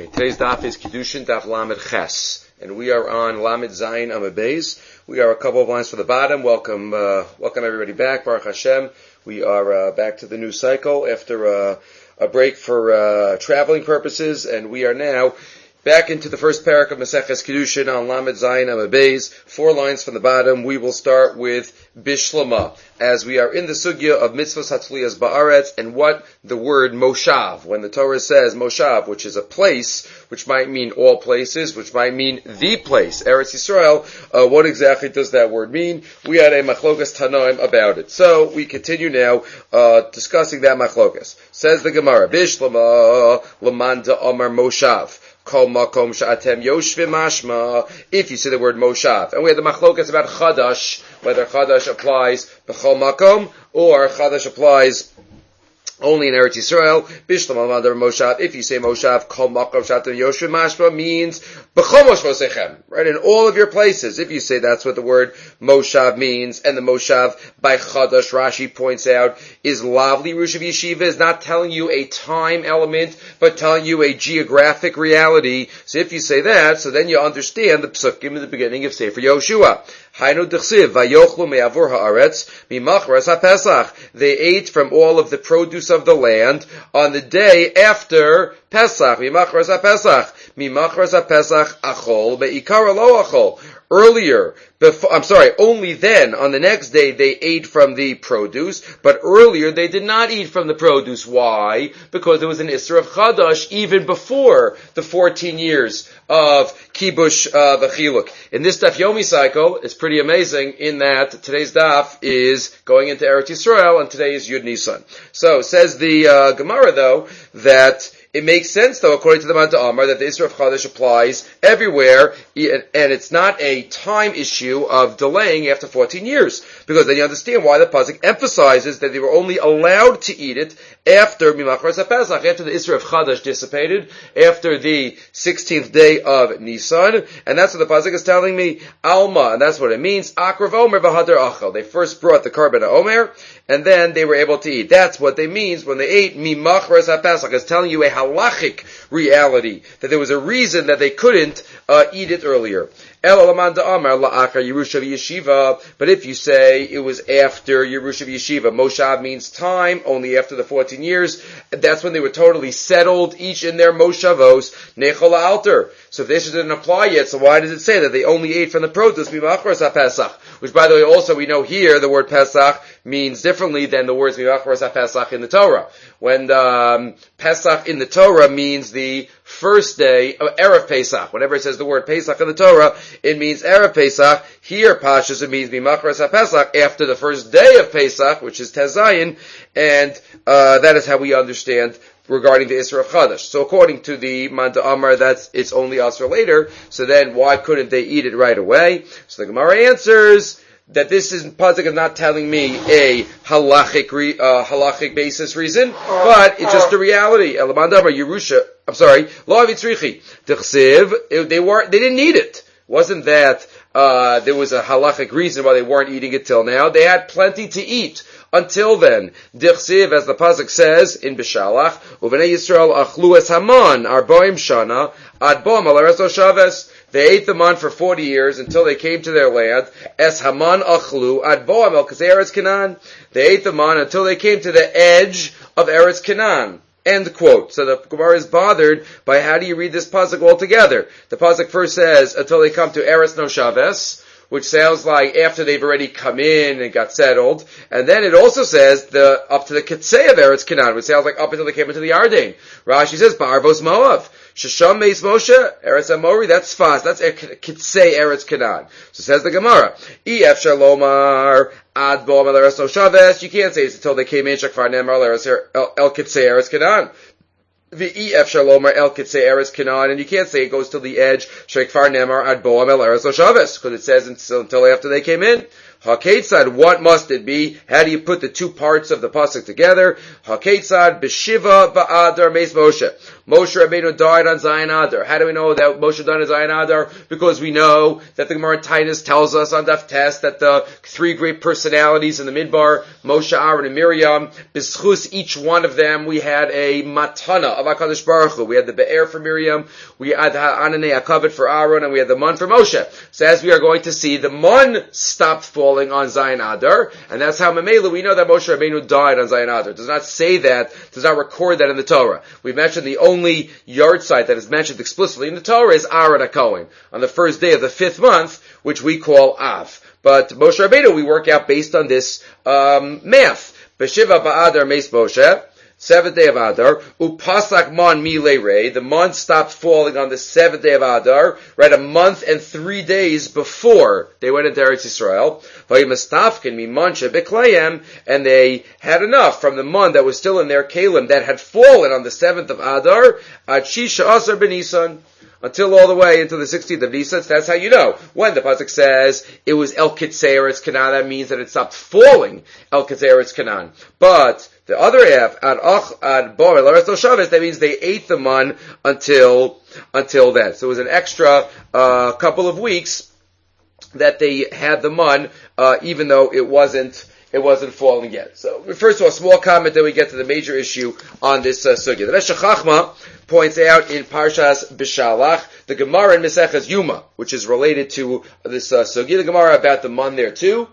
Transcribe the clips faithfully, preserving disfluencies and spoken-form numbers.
Okay, today's daf is Kiddushin Daf Lamed Ches, and we are on Lamed Zayin Amud Beis. We are a couple of lines from the bottom. Welcome, uh, welcome everybody back. Baruch Hashem. We are uh, back to the new cycle after uh, a break for uh, traveling purposes, and we are now back into the first parak of Maseches Kiddushin on Lamed Zayin Amud Beis. Four lines from the bottom. We will start with Bishlama, as we are in the sugya of mitzvos hatzliyas ba'aretz and what the word moshav, when the Torah says moshav, which is a place, which might mean all places, which might mean the place, Eretz Yisrael, uh, what exactly does that word mean? We had a machlokas tanoim about it. So we continue now uh, discussing that machlokas. Says the Gemara, Bishlama lamanda amar moshav. Kol makom sha'atem yoshvim mashma. If you say the word moshav, and we had the machlokas about chadash, whether chadash applies b'chol makom or chadash applies only in Eretz Yisrael. Bishlam al-madar moshav. If you say moshav, kol makom sha'atem yoshvim mashma means b'chol moshvosechem, right, in all of your places. If you say that's what the word moshav means, and the moshav by chadash, Rashi points out, is lavli rushav yeshiva, is not telling you a time element, but telling you a geographic reality. So if you say that, so then you understand the psukim in the beginning of Sefer Yoshua. Hainu d'chsiv vayochlu me'avur haaretz mimachras haPesach. They ate from all of the produce of the land on the day after Pesach. Mimachras haPesach. Mimachras haPesach achol be'ikara lo achol. Earlier, before, I'm sorry, only then, on the next day, they ate from the produce, but earlier they did not eat from the produce. Why? Because there was an Isser of Chadash even before the fourteen years of Kibush uh, V'chiluk. In this Daf Yomi cycle, it's pretty amazing in that today's Daf is going into Eretz Yisrael, and today is Yud Nisan. So, says the uh, Gemara, though, that it makes sense, though, according to the Manta Amar, that the Isra of Chadash applies everywhere, and it's not a time issue of delaying after fourteen years, because then you understand why the Pasuk emphasizes that they were only allowed to eat it after Mimachras HaPesach, after the Isra of Chadash dissipated, after the sixteenth day of Nisan, and that's what the Pasuk is telling me, Alma, and that's what it means, Akrav Omer V'Hadar Achal. They first brought the Karban Omer, and then they were able to eat. That's what they means when they ate Mimachras HaPesach. It's telling you a halachic reality, that there was a reason that they couldn't uh, eat it earlier. But if you say it was after Yerusha Yeshiva, Moshav means time, only after the fourteen years, that's when they were totally settled, each in their Moshavos, Nechol Alter. So if this didn't apply yet, so why does it say that they only ate from the produce, Mimachras HaPesach? Which, by the way, also we know here, the word Pesach means differently than the words Mimachras HaPesach in the Torah. When um, Pesach in the Torah means the first day of Erev Pesach. Whenever it says the word Pesach in the Torah, it means Erev Pesach. Here, Pashas, it means Mimachras HaPesach, after the first day of Pesach, which is Tezayin, and uh, that is how we understand regarding the Isra of Chadash. So according to the Manta Amar, that's, it's only Asr later, so then why couldn't they eat it right away? So the Gemara answers that this is Pasuk is not telling me a halachic re, uh, halachic basis reason, but it's just a reality. Elamanda Amar Yerusha, I'm sorry, Lo Avitzrichi, T'chsiv, they weren't, they didn't need it. Wasn't that uh, there was a halachic reason why they weren't eating it till now? They had plenty to eat until then. Dichsiv, as the pasuk says in Bishalach, Uvenei Yisrael achlu es haman arbaim shana ad bom al eretz shaves. They ate the man for forty years until they came to their land. Es haman achlu ad bom el kasei eretz Canaan. They ate the man until they came to the edge of Eretz Canaan. End quote. So the Gemara is bothered by how do you read this pasuk altogether? The pasuk first says until they come to Eretz no Shaves, which sounds like after they've already come in and got settled. And then it also says the up to the Kitsei of Eretz Canaan, which sounds like up until they came into the Yarden. Rashi says Ba'arvos Moav. Shasham Meis Moshe, Eretz Amori, that's fast. That's Kitsei Eretz Canaan. So says the Gemara, E F Shalomar, Ad Bom El Eretz No Shaves. You can't say it's until they came in, Shakfar Nemar El Kitsei Eretz Canaan. The E F Shalomar El Kitsei Eretz Canaan, and you can't say it goes to the edge, Shakfar Nemar Ad Bom El Eretz No Shaves, because it says until, until after they came in. Haketzad, what must it be? How do you put the two parts of the pasuk together? Haketzad b'shiva ba'adar meis Moshe. Moshe Rabbeinu died on Zayin Adar. How do we know that Moshe died on Zayin Adar? Because we know that the Gemara Titus tells us on Daf Tes that the three great personalities in the Midbar, Moshe, Aaron, and Miriam, b'schus each one of them, we had a matana of HaKadosh Baruch Hu. We had the Be'er for Miriam, we had the Ananei HaKavod for Aaron, and we had the Mun for Moshe. So as we are going to see, the Mun stopped falling on Zayin Adar, and that's how Mamela we know that Moshe Rabbeinu died on Zayin Adar. It does not say that, does not record that in the Torah. We mentioned the only yard site that is mentioned explicitly in the Torah is Aaron HaKohen, on the first day of the fifth month, which we call Av. But Moshe Rabbeinu we work out based on this um, math. B'shiva ba'adar meis Moshe, seventh day of Adar, upasak mon milei rei, the month stopped falling on the seventh day of Adar, right, a month and three days before they went into Eretz Yisrael, v'yimastafkin mimon shebeklayim, and they had enough from the month that was still in their kalim that had fallen on the seventh of Adar, ad shisha asar b'nisan, until all the way into the sixteenth of Nisan. That's how you know. When the pasuk says it was El Kitzei Eretz Canaan, that means that it stopped falling El Kitzei Eretz Canaan. But the other half, ad ach ad bo eretz Shabbos, that means they ate the man until until then. So it was an extra uh, couple of weeks that they had the man, uh, even though it wasn't. It wasn't falling yet. So, first of all, a small comment, then we get to the major issue on this uh, sugya. The Meshech Chachma points out in Parshas B'Shalach, the Gemara in Maseches Yuma, which is related to this uh, sugya. The Gemara about the man there too.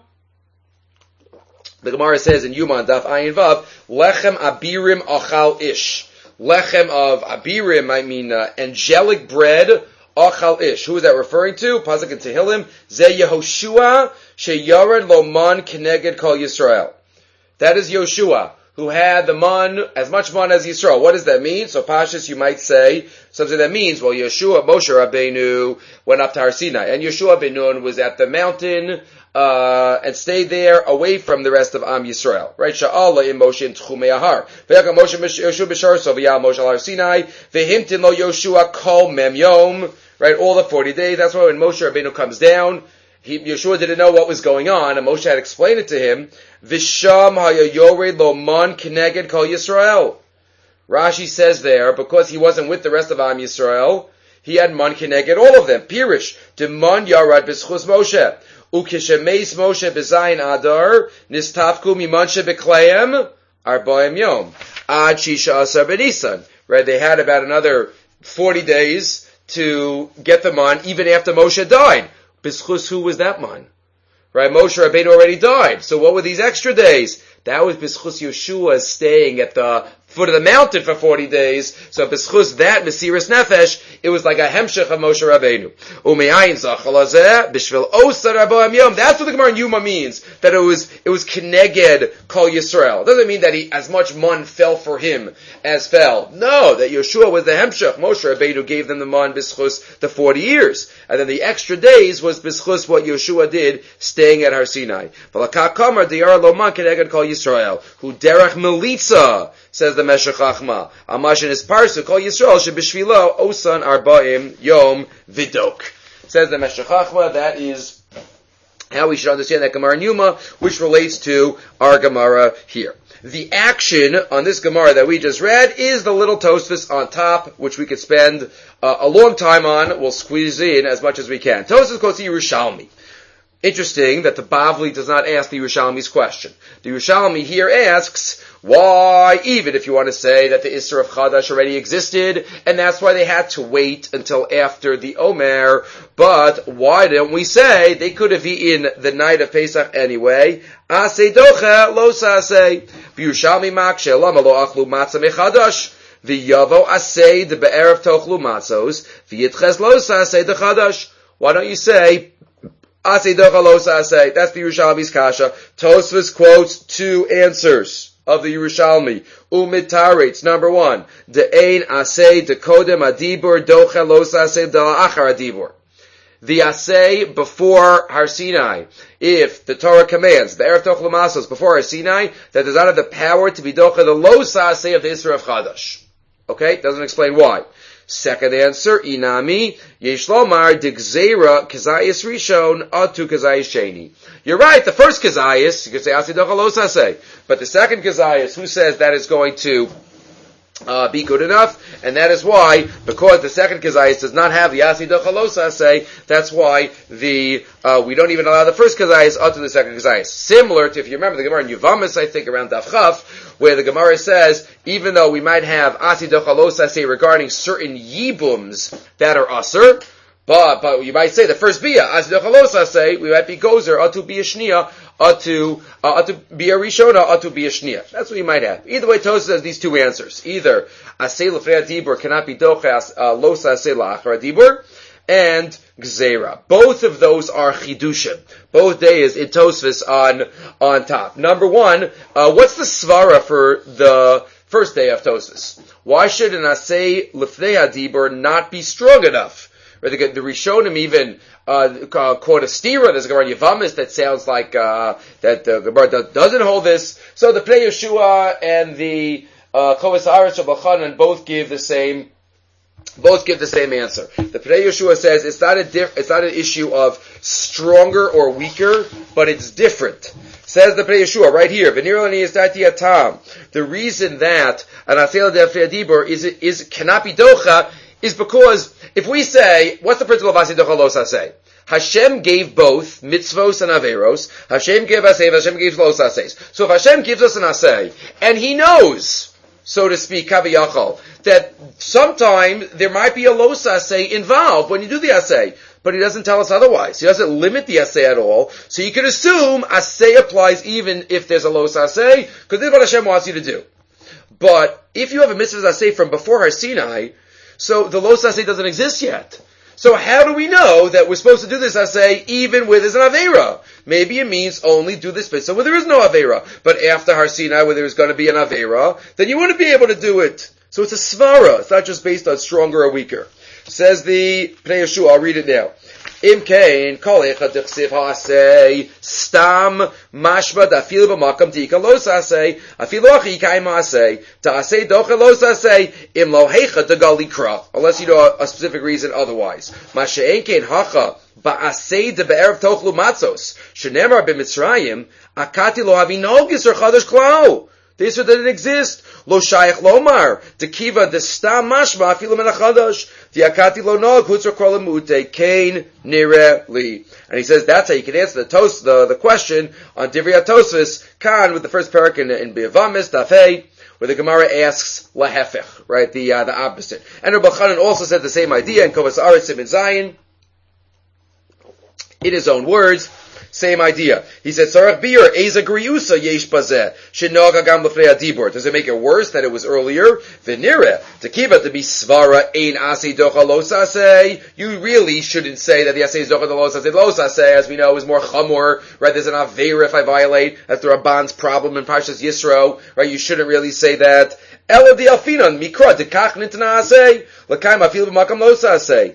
The Gemara says in Yuma, Daf Ayin Vav, Lechem Abirim Achal Ish. Lechem of Abirim, I mean uh, angelic bread, Achal Ish. Who is that referring to? Pasuk in Tehillim, Ze Yehoshua Sheyared Lo Man Keneged Kol Yisrael. That is Yoshua, who had the man, as much man as Yisrael. What does that mean? So Pashas, you might say, something that means, well, Yeshua, Moshe Rabbeinu went up to Har Sinai, and Yeshua ben Nun was at the mountain, uh, and stayed there away from the rest of Am Yisrael. Right? Sha'ala in Moshe in Tchumei Ahar. Ve'yakam Moshe Yeshua b'shar, so v'yal Moshe al Har Sinai, ve'himtin lo Yoshua kol mem yom. Right? All the forty days. That's why when Moshe Rabbeinu comes down, He, Yeshua didn't know what was going on, and Moshe had explained it to him. Visham hayayored lo man keneged kol Yisrael. Rashi says there, because he wasn't with the rest of Am Yisrael, he had man keneged all of them. Pirish, de man yarad b'schus Moshe. Ukishemeis Moshe b'zayin adar, nistafku miman shebeklayim, arbaim yom. Ad shisha asar b'nisan. Right, they had about another forty days to get them on, even after Moshe died. B'schus, who was that man? Right, Moshe Rabbeinu already died. So what were these extra days? That was b'schus Yeshua staying at the foot of the mountain for forty days. So b'schus that, Mesiras Nefesh, it was like a hemshech of Moshe Rabbeinu. Ume'ayin zachal hazeh, b'shvil osar arbaim yom. That's what the Gemara in Yuma means. That it was, it was keneged kol Yisrael. It doesn't mean that he, as much man fell for him as fell. No, that Yeshua was the hemshech. Moshe Rabbeinu gave them the man b'schus the forty years. And then the extra days was b'schus what Yeshua did, staying at Har Sinai. V'lakah kamar diyar lo man keneged kol Yisrael. Hu derech melitza, says the Meshech Chachma. Amash in his parsu, kol Yisrael shebishvilo osan arbaim yom vidok. Says the Meshech Chachma, that is how we should understand that Gemara in Yuma, which relates to our Gemara here. The action on this Gemara that we just read is the little Tosfos on top, which we could spend uh, a long time on. We'll squeeze in as much as we can. Tosfos quotes Yerushalmi. Interesting that the Bavli does not ask the Yerushalmi's question. The Yerushalmi here asks, why, even if you want to say that the Isser of Chadash already existed, and that's why they had to wait until after the Omer, but why don't we say they could have eaten the night of Pesach anyway? Aseh docha lo saseh. Yerushalmi makshe lama lo achlu matzah mechadash. V'yavo aseh de be'erev tochlu matzos. V'yitches lo saseh de chadash. Why don't you say, Aseh docha lo saseh? That's the Yerushalmi's kasha. Tosfos quotes two answers of the Yerushalmi. Umitaretz, number one, de'ein aseh dekodem adibur docha lo saseh de la'achar adibur. The aseh before Har Sinai, if the Torah commands, the Erev Tochlu Matzos before Har Sinai, that does not have the power to be docha the lo saseh of the Isra of Chadash. Okay? Doesn't explain why. Second answer, inami, yesh lomar, digzera, kazayas rishon, atu kazayas sheni. You're right, the first kazayas, you could say, asi docha lo saseh. But the second kazayas, who says that is going to Uh, be good enough, and that is why, because the second kazayas does not have the asi docha lo saseh, that's why the uh, we don't even allow the first kazayas up to the second kazayas. Similar to, if you remember the Gemara in Yuvamis, I think around Daf Chaf, where the Gemara says, even though we might have asi docha lo saseh regarding certain yibums that are asur, but but you might say the first bia asi docha lo saseh, we might be gozer atu bia shnia. Atu, uh, atu be a rishona, atu be a shnia. That's what you might have. Either way, Tosfos has these two answers. Either asay lefrei adibur cannot be dochas los asay la'achar adibur, and gzeira. Both of those are chidushim. Both days in Tosfos on on top. Number one, uh, what's the svara for the first day of Tosfos? Why should an asay lefrei adibur not be strong enough? Or the, the Rishonim even uh, quote a stira. There's a Gemara Yevamis that sounds like uh, that the Gemara doesn't hold this. So the Pnei Yeshua and the Chovas Haaretz Shel Chanan both give the same. Both give the same answer. The Pnei Yeshua says it's not a diff, it's not an issue of stronger or weaker, but it's different. Says the Pnei Yeshua right here. The reason that an asel lefrei adibur is is cannot be docha is because if we say, what's the principle of asi docha lo saseh? Hashem gave both mitzvos and averos. Hashem gave aseh, Hashem gave lo saseh. So if Hashem gives us an aseh, and He knows, so to speak, kaviyachol, that sometime there might be a lo saseh involved when you do the aseh, but He doesn't tell us otherwise. He doesn't limit the aseh at all. So you can assume aseh applies even if there's a lo saseh, because this is what Hashem wants you to do. But if you have a mitzvah aseh from before Har Sinai, so the lo saseh doesn't exist yet. So how do we know that we're supposed to do this aseh even with as an aveira? Maybe it means only do this mitzvah where there is no aveira. But after Har Sinai, where there's going to be an aveira, then you wouldn't be able to do it. So it's a svara. It's not just based on stronger or weaker. Says the Pnei Yeshua, I'll read it now. Im kein kol echad dichsiv ha'aseh stam mashma dafil b'makam tika lo saseh afilu achi kaim ha'aseh ta'aseh docha lo saseh im lo hecha degal likra, unless you know a, a specific reason otherwise. Mashe'en kein hacha ba'aseh de be'erev tochlu matzos shenemar b'mitzrayim akati lo havinogis or chadash klau. This didn't exist. Lo shayach lomar dekiva de stam mashma afilu min hachadash diakati lo nog hutzor kol lemute kain nire li. And he says that's how you can answer the tos the, the question on Divrei Tosfos kan with the first parak in, in Be'avamis Dafei, where the Gemara asks lahefech, right, the uh, the opposite. And Rabbi Chanan also said the same idea in Chovas Haaretz Siman Zayin in his own words. Same idea. He said, Sarach bir, eza griusa yesh bazeh, shenog agam lefnei adibur. Does it make it worse that it was earlier? V'nireh, tekiva to be svara ein aseh docha lo saseh. You really shouldn't say that the aseh is docha lo saseh. Lo saseh, as we know, is more chamor, right? There's an aveira if I violate. That's the Rabban's problem in Parshas Yisro, right? You shouldn't really say that. Ela di alfinan, mikra, dekach nitna aseh, l'kaim afil b'makam lo saseh.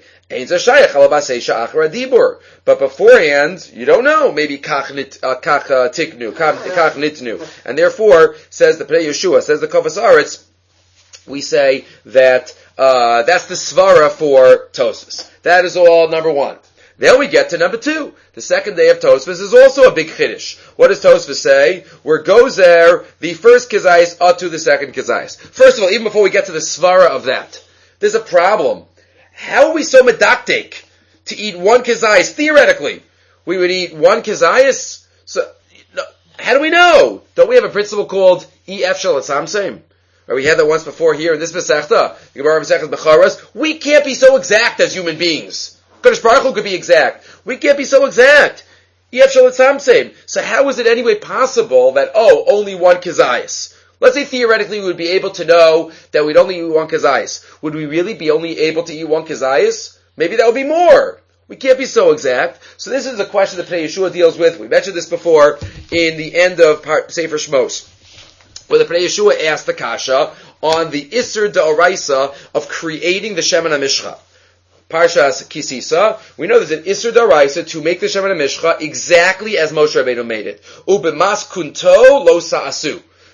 But beforehand, you don't know. Maybe kach tiknu, kach nitnu, and therefore says the Pnei Yeshua, says the Chovas Haaretz, we say that uh, that's the svara for Tosfos. That is all number one. Then we get to number two. The second day of Tosfos is also a big chiddush. What does Tosfos say? Where goes there the first kizayis atu the second kizayis. First of all, even before we get to the svara of that, there's a problem. How are we so medactic to eat one kizayis? Theoretically, we would eat one kizayis. So, no, how do we know? Don't we have a principle called E F Shel Etzamseim? Or we had that once before here in this Masechta, the Gemara Masechta Becharos. We can't be so exact as human beings. Kadosh Baruch Hu could be exact. We can't be so exact. E F Shel Etzamseim. So how is it anyway possible that oh, only one kizayis? Let's say theoretically we would be able to know that we'd only eat one kazayis. Would we really be only able to eat one kazayis? Maybe that would be more. We can't be so exact. So this is a question that Pnei Yeshua deals with. We mentioned this before in the end of part, Sefer Shmos, where the Pnei Yeshua asked the kasha on the Isser D'Oraisa of creating the Shemen HaMishcha. Parshas Kisisa, we know there's an Isser D'Oraisa to make the Shemen HaMishcha exactly as Moshe Rabbeinu made it. Ubemas kunto lo sa'asu.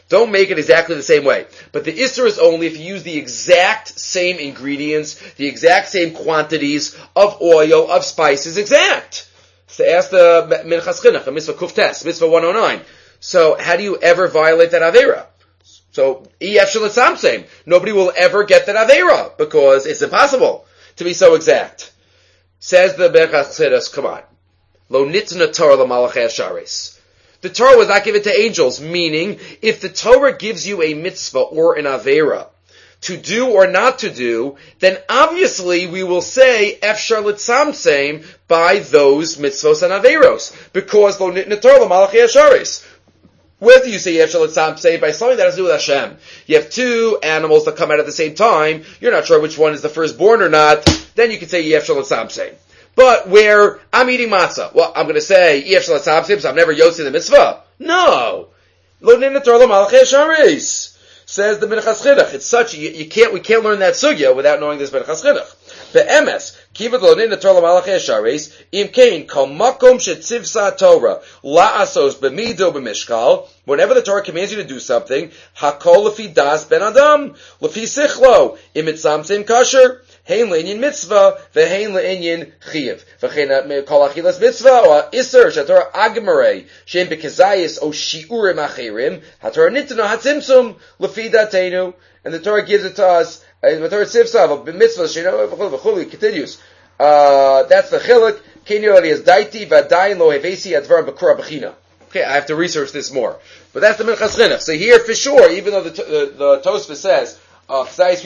Don't make it exactly the same way. But the Isser is only if you use the exact same ingredients, the exact same quantities of oil, of spices, exact. So ask the Minchas Chinuch, Mitzvah Kuftes, Mitzvah one oh nine. So how do you ever violate that Aveira? So, E F Shalatzam same. Nobody will ever get that Aveira because it's impossible to be so exact. Says the Minchas Chinuch, come on. Lo nitna Torah l'malachei hasharis. The Torah was not given to angels, meaning if the Torah gives you a mitzvah or an avera to do or not to do, then obviously we will say efshar l'tzamtzem by those mitzvos and averos, because lo nitna Torah l'malachei hasharis. Whether you say efshar l'tzamtzem by something that has to do with Hashem, you have two animals that come out at the same time, you're not sure which one is the firstborn or not, then you can say efshar l'tzamtzem. But where I'm eating matzah, well, I'm going to say, E F Shel HaTzamtzim, so I'm never yotzi the mitzvah. No. Lo nitna Torah l'malachei hasharis. Says the Minchas Chinuch. It's such, you, you can't, we can't learn that sugya without knowing this Minchas Chinuch. Be'emes, kivat lo nitna Torah l'malachei hasharis, im kein, kol makom shetzivsa Torah, la'asos b'mido b'mishkal, whenever the Torah commands you to do something, hakol lefi das ben adam, lefi sichlo, im etzamtzim kasher, Hein le'inyin mitzvah, v'hein le'inyin chiyav. V'chein kol achilas mitzvah, or iser, shatorah agmarei, she'en bekezayis, o shi'urim achirim, hatorah nitno hatzimtzum, lefi datenu, and the Torah gives it to us, the Torah tzivsav, b'mitzvah, she'no, v'chulu, v'chulu, continues. Uh, that's the chiluk, kenyo alias daiti, v'adayin lo hevesi advar b'kura b'china. Okay, I have to research this more. But that's the Minchas Chinuch. So here, for sure, even though the, the, the Tosfos says, Uh,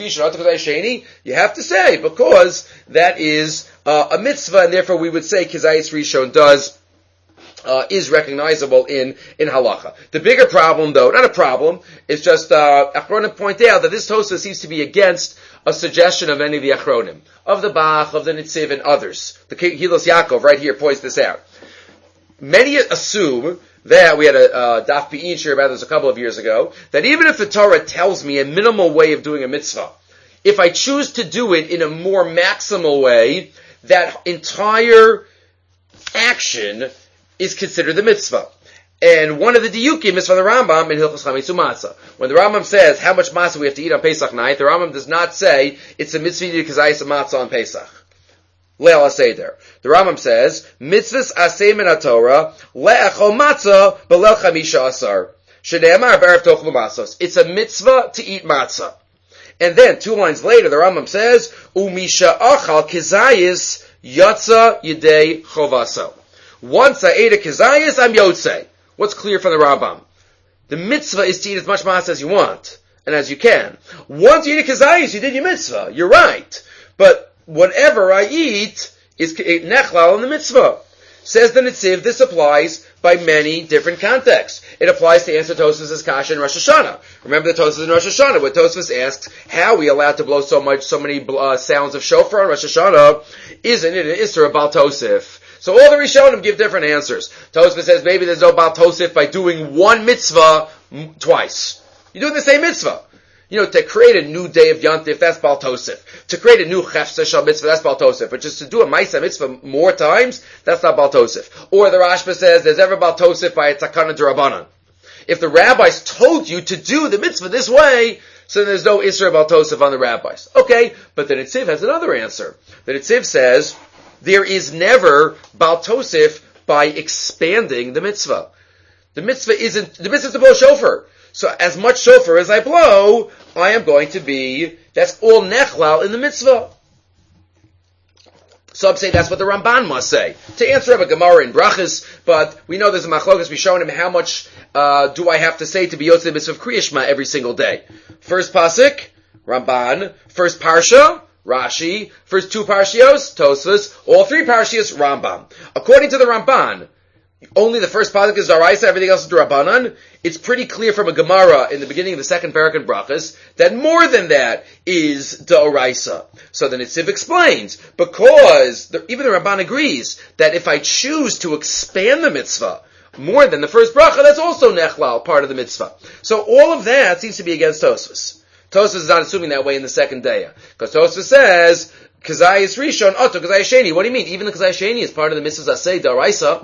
you have to say, because that is uh, a mitzvah, and therefore we would say Kizayis Rishon does, uh, is recognizable in, in halacha. The bigger problem, though, not a problem, is just, uh, Achronim point out that this Tosfos seems to be against a suggestion of any of the Achronim, of the Bach, of the Nitziv, and others. The Hilos Yaakov right here points this out. Many assume that we had a uh, Daf Be'in share about this a couple of years ago, that even if the Torah tells me a minimal way of doing a mitzvah, if I choose to do it in a more maximal way, that entire action is considered the mitzvah. And one of the diyukim is from the Rambam in Hilchos Chametz U'Matzah. When the Rambam says how much matzah we have to eat on Pesach night, the Rambam does not say it's a mitzvah to eat kazayis of matzah on Pesach. Leil Aseder. The Rambam says, mitzvahs aseh min haTorah, le'achol matzah, b'leil chamisha asar. Shneimar b'erev tochlu matzos. It's a mitzvah to eat matzah. And then, two lines later, the Rambam says, u'misha achal kizayis, yatsa yidei chovaso. Once I ate a kizayis, I'm yotzei. What's clear from the Rambam? The mitzvah is to eat as much matzah as you want, and as you can. Once you eat a kizayis, you did your mitzvah. You're right. But whatever I eat is nechlal in the mitzvah. Says the Nitziv, this applies by many different contexts. It applies to answer Tosfos' kasha in Rosh Hashanah. Remember the Tosfos in Rosh Hashanah, where Tosfos asks, how are we allowed to blow so much, so many uh, sounds of shofar on Rosh Hashanah? Isn't it an Isser of Baal Tosif? So all the Rishonim give different answers. Tosfos says maybe there's no Baal Tosif by doing one mitzvah m- twice. You're doing the same mitzvah. You know, to create a new day of Yantif, that's Baal Tosif. To create a new Chefsa Shal Mitzvah, that's Baal Tosif. But just to do a Maisa Mitzvah more times, that's not Baal Tosif. Or the Rashba says, there's ever Baal Tosif by a Takana D'Rabbanan. If the rabbis told you to do the mitzvah this way, so there's no Isra Baal Tosif on the rabbis. Okay, but the Nitziv has another answer. The Nitziv says, there is never Baal Tosif by expanding the mitzvah. The mitzvah isn't, the mitzvah is to blow shofar. So as much shofar as I blow, I am going to be, that's all nechlal in the mitzvah. Some say that's what the Ramban must say. To answer up a Gemara in Brachas, but we know there's a machlokas, we've shown him how much uh, do I have to say to be Yotzei Mitzvah of Kriya Shema every single day. First pasuk, Ramban. First parsha, Rashi. First two parshios, Tosfos. All three parshios, Rambam. According to the Ramban, only the first pasuk is Daraisa, everything else is D'Rabbanan. It's pretty clear from a Gemara in the beginning of the second parak in Brachas that more than that is D'Oraisa. So the Nitziv explains, because the, even the Ramban agrees that if I choose to expand the mitzvah more than the first bracha, that's also nechlal, part of the mitzvah. So all of that seems to be against Tosfos. Tosfos is not assuming that way in the second day, because Tosfos says, Kazayis Rishon, Oto Kazayis Sheni. What do you mean? Even the Kazayis Sheni is part of the mitzvahs Aseh D'Oraisa.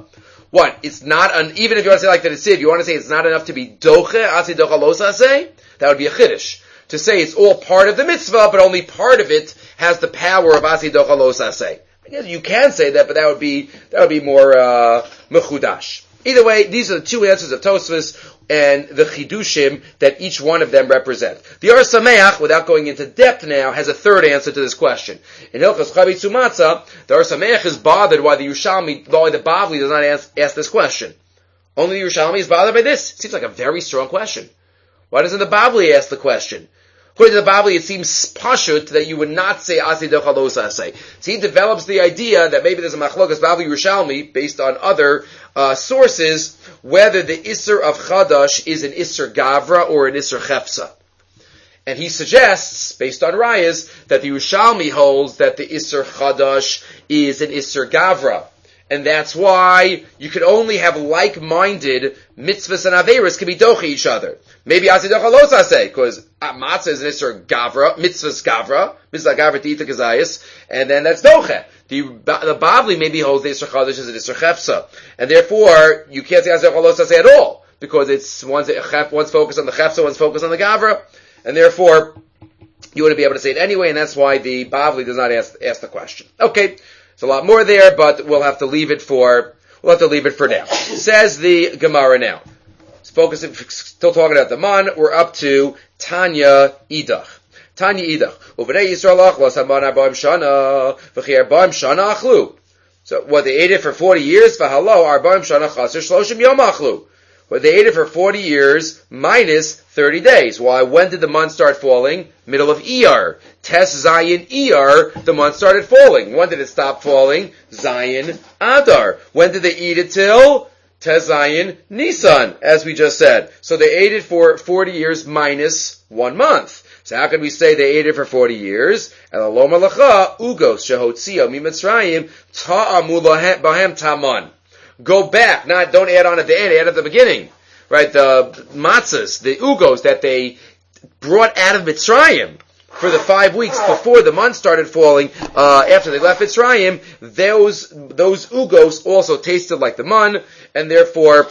what? It's not an, even if you want to say like the Nesiv, you want to say it's not enough to be doche, asi docha lo saseh? That would be a chiddush. To say it's all part of the mitzvah, but only part of it has the power of asi docha lo saseh. I guess you can say that, but that would be, that would be more, uh, mechudash. Either way, these are the two answers of Tosfos and the chidushim that each one of them represent. The Or Sameach, without going into depth now, has a third answer to this question. In Hilchos Chavitzu Matzah, the Or Sameach is bothered why the Yerushalmi, why the Bavli does not ask, ask this question. Only the Yerushalmi is bothered by this. Seems like a very strong question. Why doesn't the Bavli ask the question? According to the Bavli, it seems pashut that you would not say asi docha lo saseh. So he develops the idea that maybe there's a machlokas Bavli Yerushalmi based on other uh, sources, whether the Isser of Chadash is an Isser Gavra or an Isser Chefsa. And he suggests, based on Rayas, that the Yerushalmi holds that the Isser Chadash is an Isser Gavra. And that's why you can only have like-minded mitzvahs and averas can be doche each other. Maybe asi docha lo saseh, because matzah is an Isser Gavra, mitzvahs Gavra, mitzvah Gavra t'ita kazayis, and then that's doche. The, the Bavli maybe holds the Isser Chadash as an Isser Chefsa. And therefore, you can't say asi docha lo saseh at all, because it's one's, one's focused on the Chefsa, one's focused on the Gavra, and therefore, you wouldn't be able to say it anyway, and that's why the Bavli does not ask, ask the question. Okay. There's a lot more there, but we'll have to leave it for, we'll have to leave it for now. Says the Gemara now. It's focusing, still talking about the man, we're up to Tanya Idach. Tanya Idach. Uvenei Yisrael achlos haman arba'im shana, v'chi arba'im shana achlu. So, what, they ate it for forty years? V'halo arba'im shana chaser shloshim yom achlu. Well, they ate it for forty years minus thirty days. Why? When did the month start falling? Middle of Iyar. Tes Zayin Iyar, the month started falling. When did it stop falling? Zayin Adar. When did they eat it till? Tes Zayin Nisan, as we just said. So they ate it for forty years minus one month. So how can we say they ate it for forty years? And Aloma Lacha, Ugos, Shehotzio, Mitzrayim, Ta'amu Bahem Taman. Go back, not, don't add on at the end, add at the beginning. Right, the matzahs, the ugos that they brought out of Mitzrayim for the five weeks before the month started falling, uh, after they left Mitzrayim, those, those ugos also tasted like the man, and therefore,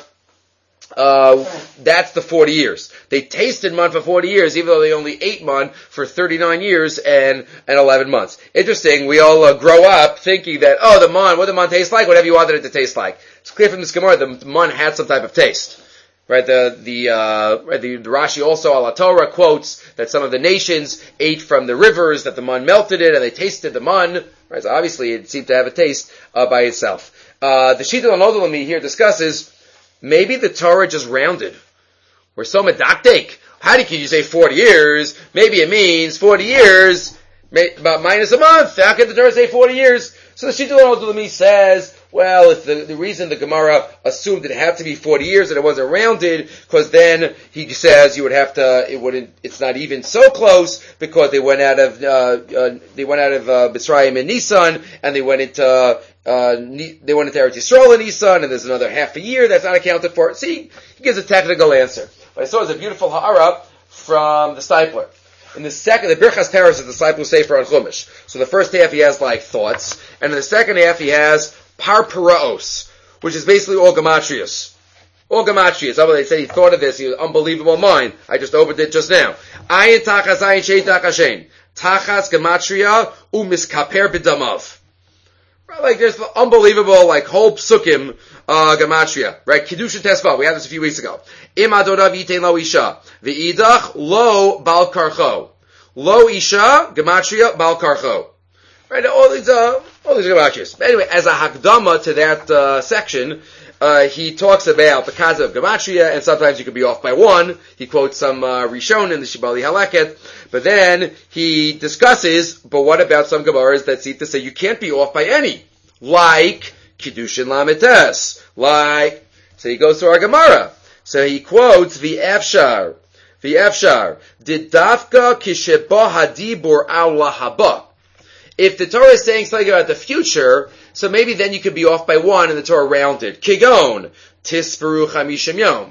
uh, that's the forty years. They tasted man for forty years, even though they only ate man for thirty-nine years and, and eleven months. Interesting, we all uh, grow up thinking that, oh, the man, what did the man taste like? Whatever you wanted it to taste like. It's clear from this Gemara, the man had some type of taste. Right, the, the, uh, right, the, the Rashi also, Ala Torah, quotes that some of the nations ate from the rivers, that the man melted it, and they tasted the man. Right, so obviously it seemed to have a taste, uh, by itself. Uh, the Shita L'Nodolami here discusses, maybe the Torah just rounded. We're so medaktik. How do you say forty years? Maybe it means forty years, about minus a month. How can the Torah say forty years? So the Shita L'Nodolami says, well, if the, the reason the Gemara assumed it had to be forty years and it wasn't rounded, because then he says you would have to, it wouldn't, it's not even so close, because they went out of, uh, uh they went out of, uh, Mitzrayim in Nisan, and they went into, uh, they went into Eretz Yisrael in Nisan, and there's another half a year that's not accounted for. See, he gives a technical answer. What I saw is a beautiful ha'ara from the Stipler. In the second, the Birchas Paris is the Stipler Sefer on Chumash. So the first half he has like thoughts, and in the second half he has Parparaos, which is basically all gematrias. All gematrias. Oh, they said he thought of this. He was unbelievable mind. I just opened it just now. Ayin tachas ayin shei tachashen. Tachas gematria umiskaper b'damav. Right, like there's unbelievable, like whole psukim, uh, gematria. Right? Kiddushin tesva. We had this a few weeks ago. Im adonav yitein lo isha. V'idach lo bal karcho. Lo isha gematria bal karcho. Right, all these, uh, all these gematrias. Anyway, as a hakdama to that, uh, section, uh, he talks about the kaza of gematria, and sometimes you could be off by one. He quotes some, uh, Rishon in the Shibali Haleket, but then he discusses, but what about some gemaras that seem to say you can't be off by any? Like, Kiddushin Lamites. Like, so he goes to our Gemara. So he quotes the Efshar. The Efshar. Did dafka kisheba hadibur al lahaba. If the Torah is saying something about the future, so maybe then you could be off by one and the Torah rounded. Kigon, tisperu chamishim yom.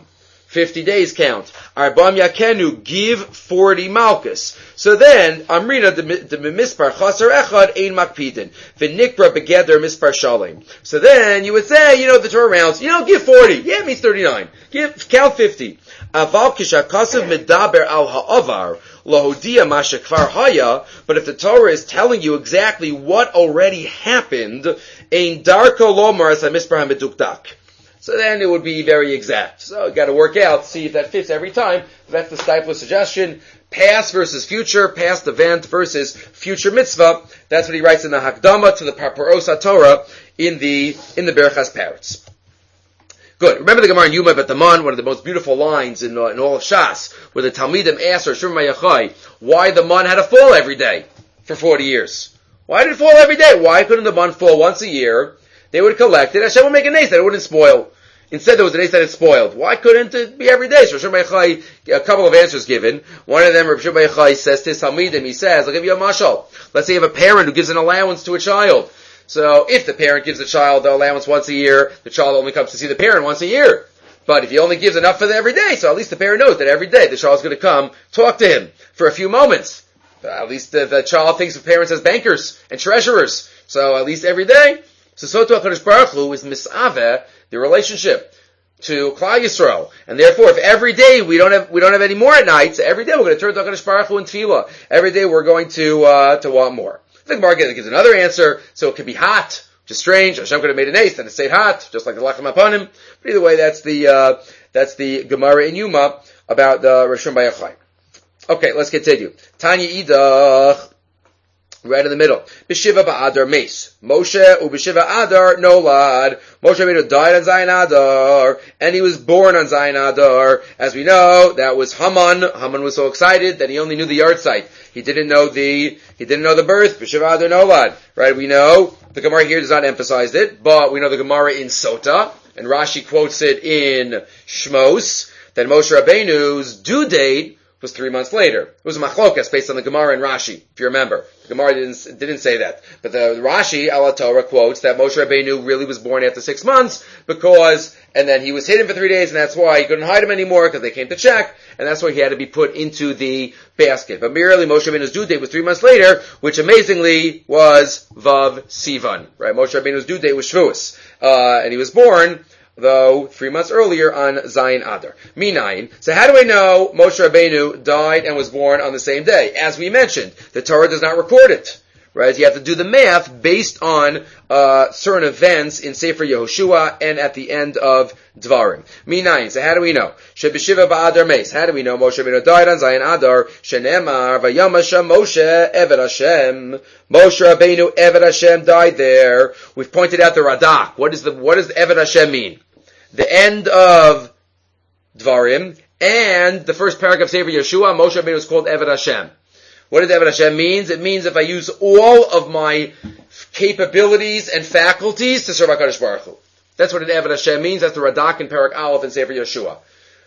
fifty days count. Arbam yakenu, give forty malchus. So then, Amrina, the mispar chaser echad ein makpidin. V'nikra begeder mispar shalim. So then, you would say, you know, the Torah rounds, you know, give forty. Yeah, it means thirty-nine. Give, count fifty. Aval kishakasav medaber al ha'avar, lahodia masha kvar haya, but if the Torah is telling you exactly what already happened, ein darko lomar as mispar hamedukdak. So then it would be very exact. So you got to work out, see if that fits every time. That's the Steipler suggestion. Past versus future, past event versus future mitzvah. That's what he writes in the Hakdama to the Paparos HaTorah in the in the Berachas Parrots. Good. Remember the Gemara in Yuma about the man, one of the most beautiful lines in, uh, in all of Shas, where the Talmidim asked Rosh Mayachai why the man had to fall every day for forty years. Why did it fall every day? Why couldn't the man fall once a year? They would collect it. Hashem would make a nace that it wouldn't spoil. Instead, there was an ace that it spoiled. Why couldn't it be every day? So Rav Shimon Bar Yochai, a couple of answers given. One of them, Rav Shimon Bar Yochai says to his Talmidim, he says, I'll give you a mashal. Let's say you have a parent who gives an allowance to a child. So if the parent gives the child the allowance once a year, the child only comes to see the parent once a year. But if he only gives enough for the every day, so at least the parent knows that every day the child is going to come talk to him for a few moments. Uh, at least the, the child thinks of parents as bankers and treasurers. So at least every day. So so to HaKadosh Baruch Hu is misaveh, the relationship to Klal Yisrael. And therefore, if every day we don't have, we don't have any more at night, so every day we're going to turn to HaKadosh Baruch Hu in Tefillah. Every day we're going to, uh, to want more. The Gemara gives another answer, so it could be hot, which is strange. Hashem could have made an ace and it stayed hot, just like the Lachem Apanim. But either way, that's the, uh, that's the Gemara in Yuma about the uh, Rosh Bar Yochai. Okay, let's continue. Tanya Idach. Right in the middle. B'Shiva Ba'adar Mace. Moshe u'B'Shiva Adar Nolad. Moshe Rabbeinu died on Zayin Adar, and he was born on Zayin Adar. As we know, that was Haman. Haman was so excited that he only knew the yard site. He didn't know the, he didn't know the birth. B'Shiva Adar Nolad. Right, we know, the Gemara here does not emphasize it, but we know the Gemara in Sota, and Rashi quotes it in Shmos, that Moshe Rabbeinu's due date was three months later. It was a machlokas based on the Gemara and Rashi, if you remember. The Gemara didn't, didn't say that. But the Rashi, Ala Torah, quotes that Moshe Rabbeinu really was born after six months because, and then he was hidden for three days, and that's why he couldn't hide him anymore because they came to check, and that's why he had to be put into the basket. But merely Moshe Rabbeinu's due date was three months later, which amazingly was Vav Sivan. Right? Moshe Rabbeinu's due date was Shavuos. Uh, and he was born though three months earlier on Zayin Adar. Minayin. So how do I know Moshe Rabbeinu died and was born on the same day? As we mentioned, the Torah does not record it. Right? You have to do the math based on uh certain events in Sefer Yehoshua and at the end of Dvarim. Minayin. So how do we know? Shebeshiva ba'adar meis. How do we know Moshe Rabbeinu died on Zayin Adar? Shenemar vayamasha Moshe Eved Hashem. Moshe Rabbeinu Eved Hashem died there. We've pointed out the Radak. What is the what does the Eved Hashem mean? The end of Dvarim and the first paragraph of Sefer Yeshua, Moshe Rabbeinu is called Eved Hashem. What does Eved Hashem means? It means if I use all of my capabilities and faculties to serve HaKadosh Baruch Hu. That's what an Eved Hashem means. That's the Radak in Parak Aleph in Sefer Yeshua.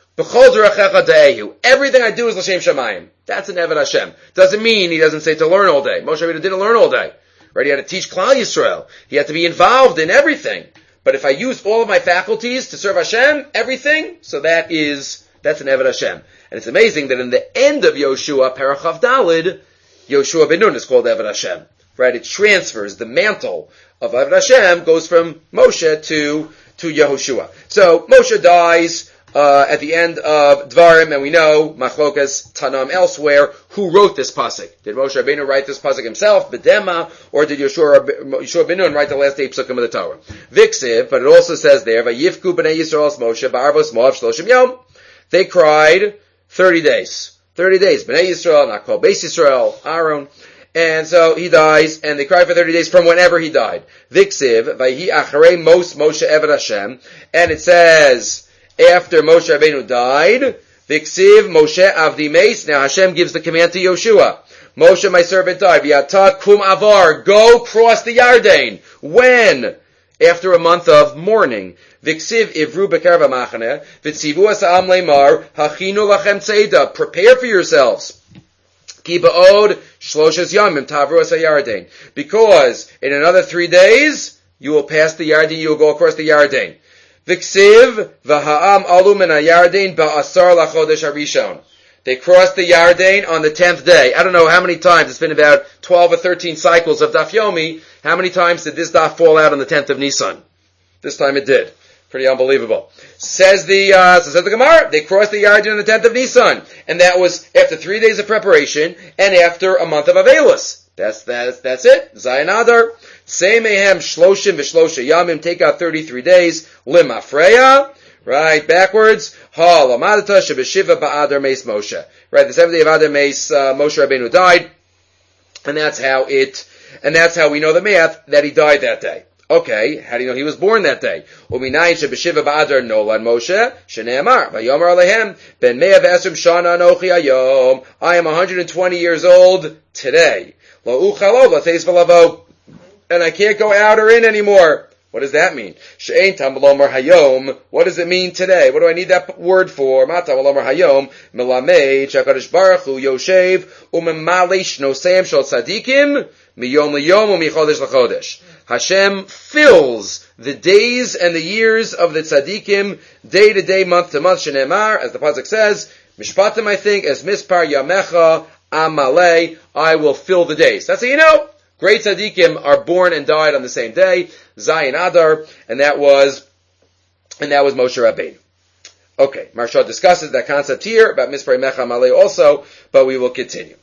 Everything I do is L'Shem Shamayim. That's an Eved Hashem. Doesn't mean he doesn't say to learn all day. Moshe Rabbeinu didn't learn all day. Right? He had to teach Klal Yisrael. He had to be involved in everything. But if I use all of my faculties to serve Hashem, everything, so that is, that's an Eved Hashem. And it's amazing that in the end of Yoshua, Parachav Dalid, Yoshua ben Nun is called Eved Hashem. Right? It transfers, the mantle of Eved Hashem goes from Moshe to, to Yehoshua. So, Moshe dies, uh, at the end of Dvarim, and we know, Machlokas Tanam elsewhere, who wrote this pasuk? Did Moshe Rabbeinu write this pasuk himself, B'dema, or did Yoshua, Yoshua ben Nun write the last eight psukim of the Torah? Viksiv, but it also says there, Vayifku b'nei Yisrael's Moshe, Ba'arvos Moav Shloshim Yom. They cried thirty days. thirty days. B'nei Yisrael, not called Beis Yisrael, Aaron. And so he dies, and they cried for thirty days from whenever he died. Viksiv, Vayhi Acharei Mos Moshe Eved Hashem. And it says, after Moshe Rabbeinu died, Viksiv Moshe Avdi Meis. Now Hashem gives the command to Yoshua. Moshe, my servant, died. V'yata kum avar. Go cross the Yarden. When? After a month of mourning. Viksiv ivru bekarva machane. Vitzivu asa'am leimar. Hachinu lachem tzeda. Prepare for yourselves. Ki ba'od shloshes yamim tavru asa Yarden. Because in another three days, you will pass the Yarden, you will go across the Yarden. V'ksiv v'ha'am alu min ha'yarden ba'asar lachodesh harishon. They crossed the Yarden on the tenth day. I don't know how many times. It's been about twelve or thirteen cycles of Daf Yomi. How many times did this Daf fall out on the tenth of Nisan? This time it did. Pretty unbelievable. Says the, uh, so says the Gemara, they crossed the Yarden on the tenth of Nisan. And that was after three days of preparation and after a month of Avelis. That's, that's, that's it. Zayin Adar. Say mehem shloshim v'shlosha yamim. Take out thirty-three days. Limafreya. Right, backwards. Ha, lamadata shebeshiva ba'adar meis Moshe. Right, the seventh day of Adar meis, uh, Moshe Rabbeinu died. And that's how it, and that's how we know the math, that he died that day. Okay, how do you know he was born that day? Uminayin shebeshiva ba'adar nolad Moshe, shene'amar, vayomer alehem, ben mea v'esrim shana anochi hayom. I am one hundred twenty years old today. Lo uchalo, lateis v'lavo. And I can't go out or in anymore. What does that mean? She'ein tamalomer hayom. What does it mean today? What do I need that word for? Ma tamalomer hayom. Milamei chakadosh baruch hu yoshev umemale shnosayim shel tzadikim miyom liyom umichodesh lachodesh. Hashem fills the days and the years of the tzadikim day to day, month to month. Shenemar, as the pasuk says, mishpatim, I think, as mispar yamecha amalei. I will fill the days. That's how you know. Great tzaddikim are born and died on the same day, Zayin Adar, and that was, and that was Moshe Rabbeinu. Okay, Maharsha discusses that concept here about Mispar Mecha Malay also, but we will continue.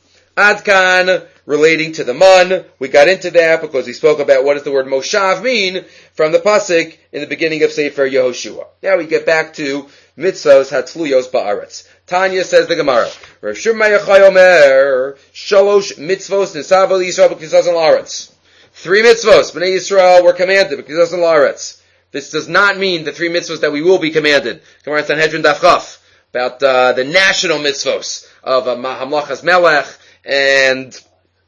Adkan, relating to the man, we got into that because we spoke about what does the word Moshav mean from the pasuk in the beginning of Sefer Yehoshua. Now we get back to mitzvos hatzluyos ba'aretz. Tanya says the Gemara, Rav Shimon Yochai Omer, Shalosh mitzvos nisava l'Yisrael b'knisas l'Aretz. Three mitzvos, Bnei Yisrael were commanded b'knisas l'Aretz. This does not mean the three mitzvos that we will be commanded. Gemara Sanhedrin Daf Chaf, about uh, the national mitzvos of uh, Hamlachas Melech and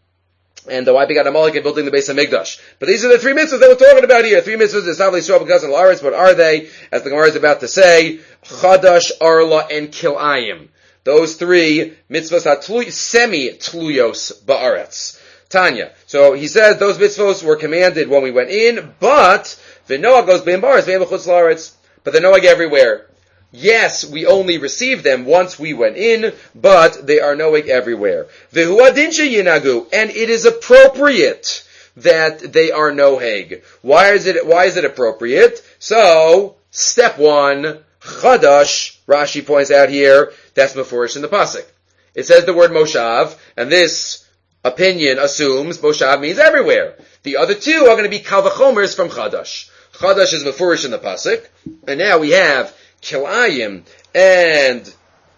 and the Wiping out Amalek and building the Beis HaMikdash. But these are the three mitzvahs that we're talking about here. Three mitzvahs, nisava l'Yisrael b'knisas l'Aretz. What are they? As the Gemara is about to say, Chadash, Arla, and Kilayim. Those three mitzvahs are tlu- semi-tluyos ba'aretz. Tanya. So he says those mitzvahs were commanded when we went in, but the Noah goes bein ba'aretz, bein b'chutz la'aretz. But the Noah everywhere. Yes, we only received them once we went in, but they are Noah everywhere. V'hu adin sheyinagu, and it is appropriate that they are noheg. Why is it? Why is it appropriate? So step one. Chadash, Rashi points out here, that's mefurish in the pasuk. It says the word Moshav, and this opinion assumes Moshav means everywhere. The other two are going to be Kal V'chomers from Chadash. Chadash is mefurish in the pasuk, and now we have Kilayim and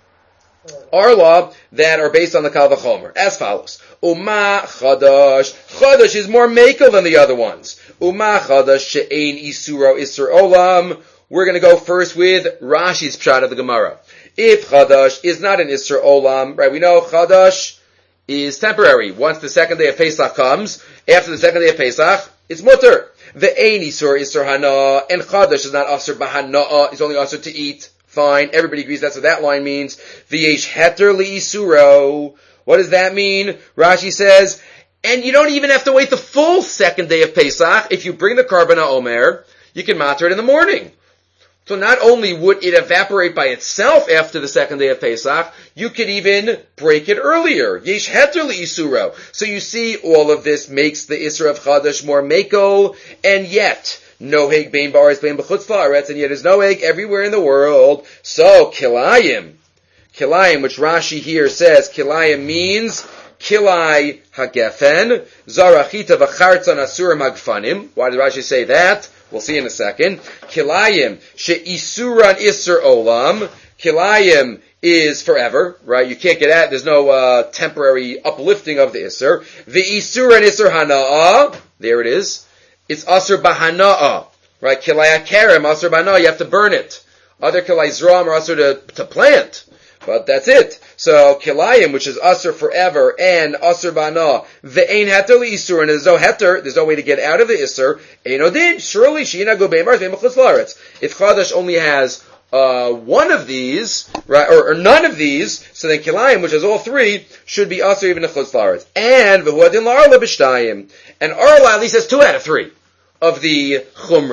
Arla that are based on the Kal V'chomer, as follows. Uma Chadash. Chadash is more makel than the other ones. Uma Chadash she'ein isuro isur olam. We're going to go first with Rashi's pshat of the Gemara. If Chadash is not an Isser Olam, right, we know Chadash is temporary. Once the second day of Pesach comes, after the second day of Pesach, it's mutter. The Ein Isur Isser Hana, and Chadash is not Asr Bahana, it's only Asr to eat. Fine, everybody agrees that's what that line means. V'yesh Heter Li Isuro. What does that mean? Rashi says, and you don't even have to wait the full second day of Pesach. If you bring the Karban HaOmer, you can matter it in the morning. So not only would it evaporate by itself after the second day of Pesach, you could even break it earlier. Yesh heter li'isuro. So you see, all of this makes the Isra of Chadash more mako, and yet, noheg bein ba'aretz bein b'chutz la'aretz, and yet there's noheg everywhere in the world. So, kilayim. Kilayim, which Rashi here says, kilayim means, kilai hagefen, zarachita v'chartzan asur magfanim. Why did Rashi say that? We'll see in a second. Kilayim she'isuran isur olam. Kilayim is forever, right? You can't get at. There's no uh, temporary uplifting of the isur. The isuran isur hana'ah. There it is. It's asur bahana'ah, right? Kilay kerem asur bahana'ah. You have to burn it. Other kilay zram are asur to to plant. But that's it. So, kilayim, which is asur forever, and asur bana, ve'ein heter li'isur, and there's no heter, there's no way to get out of the isur, ein odin, surely, she'ina go be'emar, ve'em b'chutz la'aretz. If Chadash only has, uh, one of these, right, or, or none of these, so then kilayim, which has all three, should be asur even in chutz la'aretz. And, ve'hu adin la'arla b'shtayim. And arla at least has two out of three of the chumras.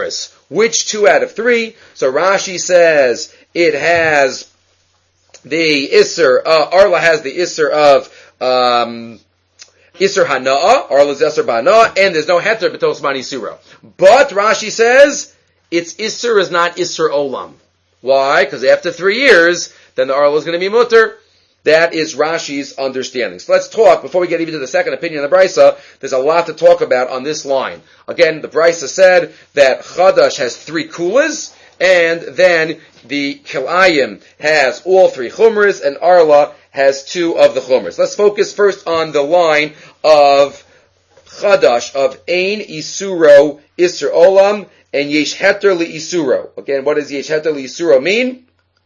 Which two out of three? So Rashi says it has the Isser, uh, Arla has the Isser of, um, Isser Hana'a, Arla's Isser Ba'Hana'a, and there's no Heter B'tos Man Isuro. But Rashi says, its Isser is not Isser Olam. Why? Because after three years, then the Arla is going to be Mutter. That is Rashi's understanding. So let's talk, before we get even to the second opinion of the Brisa, there's a lot to talk about on this line. Again, the Brisa said that Chadash has three kulas, and then the Kilayim has all three chumras, and Arla has two of the chumras. Let's focus first on the line of Chadash, of Ein Isuro Isser Olam, and Yesh Heter Li Isuro. Again, what does Yesh Heter Li Isuro mean?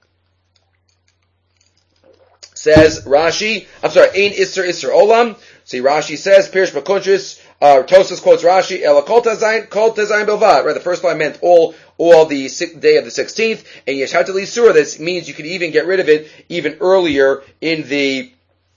Says Rashi, I'm sorry, Ein Isser Isser Olam. See, Rashi says, Pirish Bakunchis, uh, Tosas quotes Rashi, Ela Kol Tazayin, Kol Tazayin Belvad. Right, the first line meant all, all the sixth day of the sixteenth, and Yesh Heter Li Isuro, this means you could even get rid of it even earlier in the,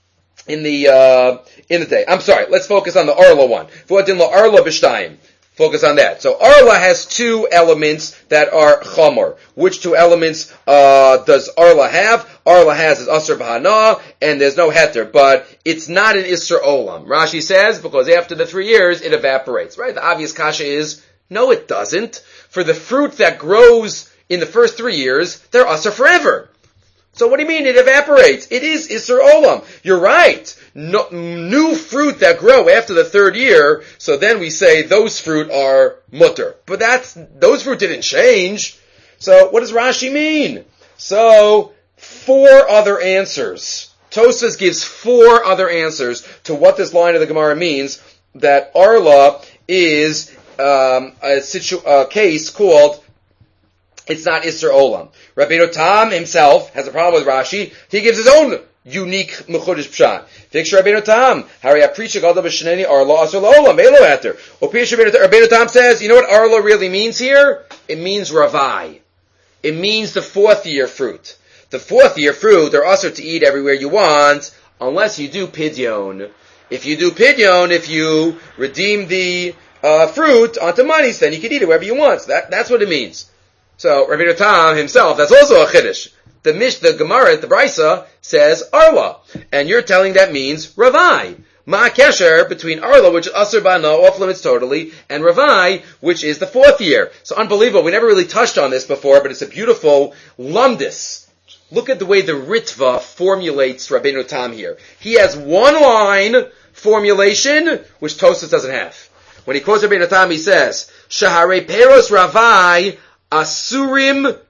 in the, uh, in the day. I'm sorry, let's focus on the Arla one. V'odin lo Arla b'shtayim. Focus on that. So Arla has two elements that are chamor. Which two elements uh, does Arla have? Arla has is Asr B'Hana, and there's no Heter, but it's not an Isser Olam. Rashi says, because after the three years, it evaporates, right? The obvious kasha is, no it doesn't. For the fruit that grows in the first three years, they're Asr forever. So what do you mean it evaporates? It is Isser Olam. You're right. No, new fruit that grow after the third year, so then we say those fruit are mutter. But that's, those fruit didn't change. So what does Rashi mean? So, four other answers. Tosas gives four other answers to what this line of the Gemara means, that Arla is um, a, situ- a case called it's not Isser Olam. Rabbeinu Tam himself has a problem with Rashi. He gives his own unique Mechudesh Pshat. Fixture Rabbeinu Tam. Hari Aprisha Gadol B'Shneni Arla Asr L'Olam. Elo Heter. Opish Rabbeinu Tam says, you know what Arla really means here? It means Ravai. It means the fourth year fruit. The fourth year fruit are also to eat everywhere you want, unless you do Pidyon. If you do Pidyon, if you redeem the uh, fruit onto monies, then you can eat it wherever you want. So that, that's what it means. So, Rabbeinu Tam himself, that's also a chiddush. The Mish, the Gemara, the Brisa, says Arla. And you're telling that means Ravai. Ma Kesher, between Arla, which is Asr Ba'Hana, off limits totally, and Ravai, which is the fourth year. So unbelievable. We never really touched on this before, but it's a beautiful lumdis. Look at the way the Ritva formulates Rabbeinu Tam here. He has one line formulation, which Tosas doesn't have. When he quotes Rabbeinu Tam, he says, Shahare Peros Ravai, Asurim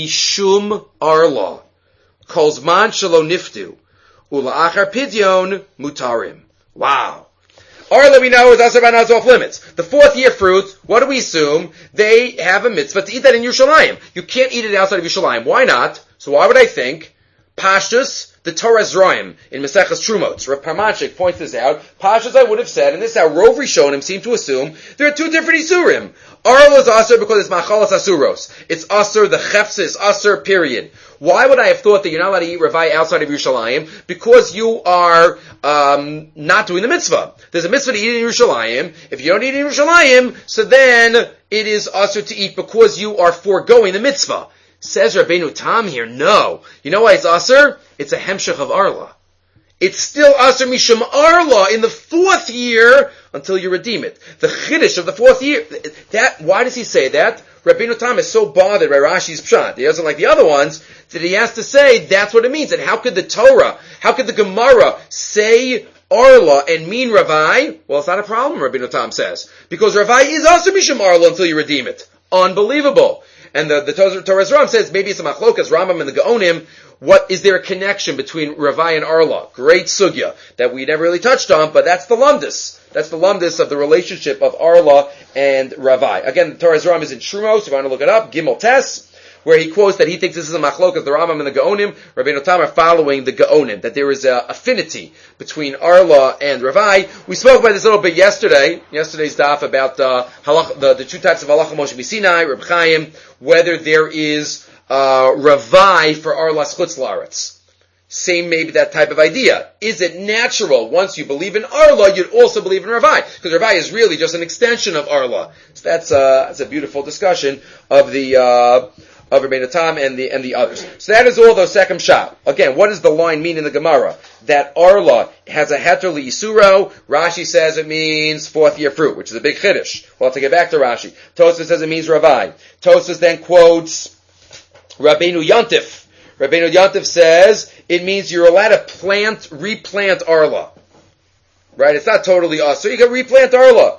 mishum arla, kolzman shelo niftu, ula'achar pidyon mutarim. Wow. Arla we know is Asr Ba'Hana off limits. The fourth year fruit, what do we assume? They have a mitzvah to eat that in Yerushalayim. You can't eat it outside of Yerushalayim. Why not? So why would I think? Pashtus, the Torah Zroim, in Maseches Trumot. Rav Parmanchik points this out. Pashtus I would have said, and this is how Rov Rishonim seem to assume, there are two different Isurim. Arla is Asr because it's Machalas Asuros. It's Asr, the Chefsa is Asr, period. Why would I have thought that you're not allowed to eat Ravai outside of Yerushalayim? Because you are um, not doing the mitzvah. There's a mitzvah to eat in Yerushalayim. If you don't eat in Yerushalayim, so then it is Asr to eat because you are foregoing the mitzvah. Says Rabbeinu Tam here, no. You know why it's Asr? It's a hemshech of Arla. It's still Asr Mishum Arla in the fourth year until you redeem it. The Chiddush of the fourth year. That, why does he say that? Rabbeinu Tam is so bothered by Rashi's Pshat. He doesn't like the other ones that he has to say that's what it means. And how could the Torah, how could the Gemara say Arla and mean Ravai? Well, it's not a problem, Rabbeinu Tam says. Because Ravai is Asr Mishum Arla until you redeem it. Unbelievable. And the, the Torah Ram says maybe it's a machlokas, Rambam and the Gaonim. What is there a connection between Ravai and Arla? Great sugya that we never really touched on, but that's the lumdis. That's the lumdis of the relationship of Arla and Ravai. Again, the Torah Ram is in Trumos. If you want to look it up, Gimel Tes, where he quotes that he thinks this is a machlokas, the Rambam and the Gaonim. Rabbeinu Tam are following the Gaonim, that there is a affinity between Arla and Ravai. We spoke about this a little bit yesterday, yesterday's daf about uh, halach, the, the two types of halacha Moshe B'Sinai, Reb Chaim, whether there is uh, Ravai for Arlas Chutz La'aretz. Same, maybe that type of idea. Is it natural once you believe in Arla, you'd also believe in Ravai? Because Ravai is really just an extension of Arla. So that's, uh, that's a beautiful discussion of the, uh, of Rabbeinu Tam and the, and the others. So that is all those second shot. Again, what does the line mean in the Gemara? That Arla has a heter li'isuro. Rashi says it means fourth year fruit, which is a big chiddush. We'll have to get back to Rashi. Tosfos says it means Ravai. Tosfos then quotes Rabbeinu Yontif. Rabbeinu Yontif says it means you're allowed to plant, replant Arla. Right? It's not totally us. So you can replant Arla.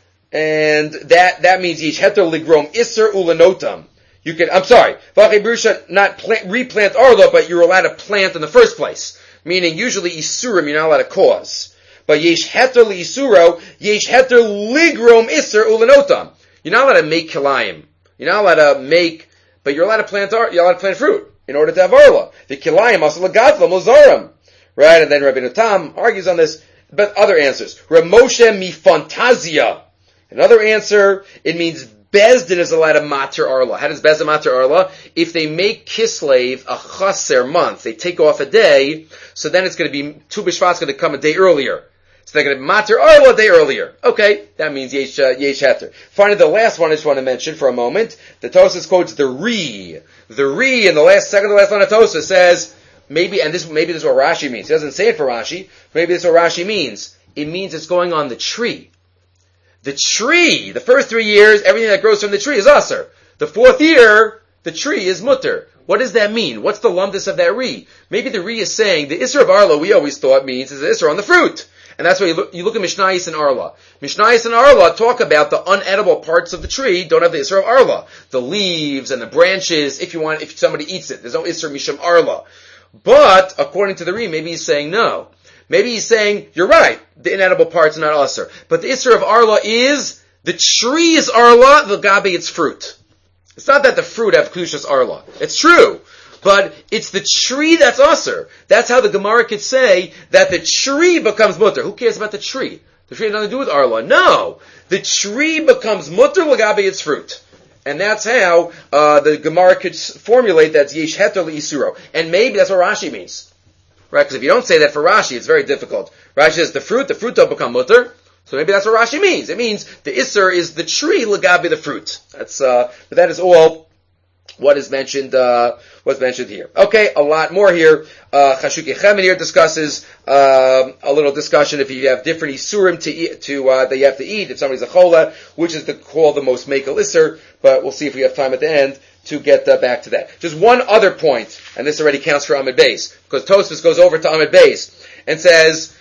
And that, that means yish heter ligrom iser ulanotam. You can, I'm sorry, V'achei Berusha, not plant, replant Arla, but you're allowed to plant in the first place. Meaning, usually Isurim, you're not allowed to cause. But Yesh Heter L'Isuro, Yesh Heter Ligrom Iser Ulanotam. You're not allowed to make Kilayim. You're not allowed to make, but you're allowed to plant, you're allowed to plant fruit in order to have Arla. The Kilayim, also Lagatla, Mozarim. Right? And then Rabbeinu Tam argues on this, but other answers. Ramoshe Mi Fantazia. Another answer, it means Bezdin is allowed to matir Arla. How does Bezdin matir Arla? If they make Kislev a chaser month, they take off a day, so then it's going to be, Tu B'Shvat's going to come a day earlier. So they're going to matir Arla a day earlier. Okay, that means Yesh, uh, Yesh Heter. Finally, the last one I just want to mention for a moment. The Tosfos quotes the Re. The Re in the last, second to the last line of Tosfos says, maybe, and this, maybe this is what Rashi means. He doesn't say it for Rashi. Maybe this is what Rashi means. It means it's going on the tree. The tree, the first three years, everything that grows from the tree is aser. The fourth year, the tree is mutter. What does that mean? What's the lumdus of that re? Maybe the re is saying, the isser of Arla we always thought means is the isser on the fruit. And that's why you look, you look at Mishnayos and Arla. Mishnayos and Arla talk about the unedible parts of the tree don't have the isser of Arla. The leaves and the branches, if you want, if somebody eats it, there's no isser misham Arla. But, according to the re, maybe he's saying no. Maybe he's saying, you're right, the inedible parts are not Asr. But the Isser of Arla is, the tree is Arla, the Gabi its fruit. It's not that the fruit have Kedushas Arla. It's true. But it's the tree that's Asr. That's how the Gemara could say that the tree becomes mutter. Who cares about the tree? The tree has nothing to do with Arla. No! The tree becomes mutter, Lagabi its fruit. And that's how uh, the Gemara could formulate that's Yesh Heter L'Isuro. And maybe that's what Rashi means. Right, because if you don't say that for Rashi, it's very difficult. Rashi says the fruit, the fruit don't become mutter. So maybe that's what Rashi means. It means the Isser is the tree, Lagabi the fruit. That's, uh, but that is all what is mentioned, uh, what's mentioned here. Okay, a lot more here. Uh, Chashuki Chemin here discusses, uh, a little discussion if you have different Isurim to eat, to, uh, that you have to eat, if somebody's a chola, which is the call the most makel Isser, but we'll see if we have time at the end to get uh, back to that. Just one other point, and this already counts for Amid Beis, because Tosfos goes over to Amid Beis and says,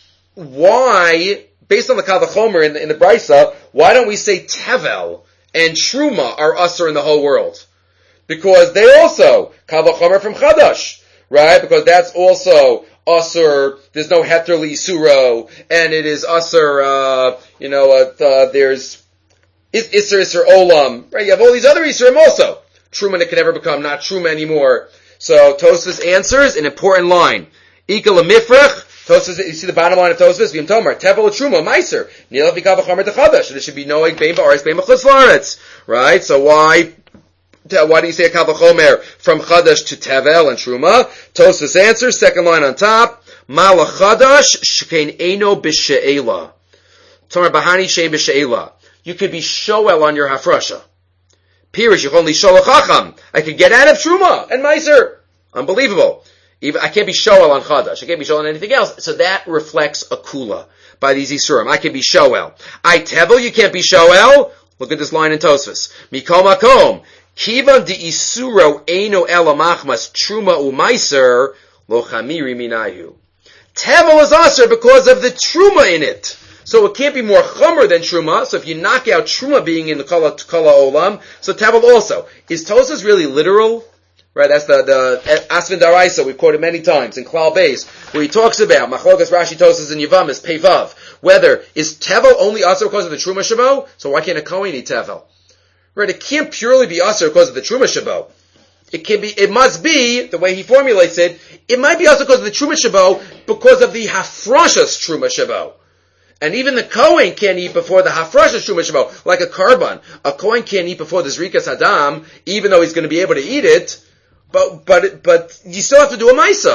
why, based on the Kal V'chomer in the, in the Brisa, why don't we say Tevel and Truma are Usr in the whole world? Because they also, Kal V'chomer from Chadash, right? Because that's also Usr, there's no Heter L'Isuro, and it is Usr, uh, you know, uh, uh, there's Isser Isser Olam, right? You have all these other Isurim also. Truma it can never become not Truma anymore. So Tosfos answers an important line. Ika lemifrach. Tosfos, you see the bottom line of Tosfos. V'im tomar tevel Truma meiser. Nila v'kav v'chamer techadash. There should be no bein ba'aretz bein b'chutz la'aretz. Right? So why? Why do you say a kav v'chomer from chadash to tevel and Truma? Tosfos answers second line on top. Malach chadash shkein eino b'she'ela. Tomar bahani shein b'she'ela. You could be shoel on your hafrasha. Pirish, you only shoel chacham. I could get out of Truma and Meiser. Unbelievable. Even, I can't be shoel on Chadash. I can't be shoel on anything else. So that reflects a kula by these Isurim. I can be shoel. I tevel, you can't be shoel. Look at this line in Tosfos. Mikom makom. Kivan di Isuro eino ela machmas Truma u Meiser lo chamiri minayu. Tevel is aser because of the Truma in it. So it can't be more chomer than Truma. So if you knock out Truma being in the Kala, Kala Olam, so Tevel also. Is Tosfos really literal? Right, that's the, the Asvin Daraisa we've quoted many times in Klal Beis, where he talks about Machlokas Rashi Tosfos and Yavamis, Pevav, whether is Tevel only Aser because of the Truma Shabo? So why can't a Kohen eat Tevel? Right, it can't purely be Aser because of the Truma Shabo. It can be, it must be, the way he formulates it, it might be Aser because of the Truma Shabo, because of the Hafrashas Truma Shabo. And even the Kohen can't eat before the Hafrashas Truma Shabo, like a Karban. A Kohen can't eat before the Zrikas Hadam, even though he's going to be able to eat it, but, but, but you still have to do a Maisa.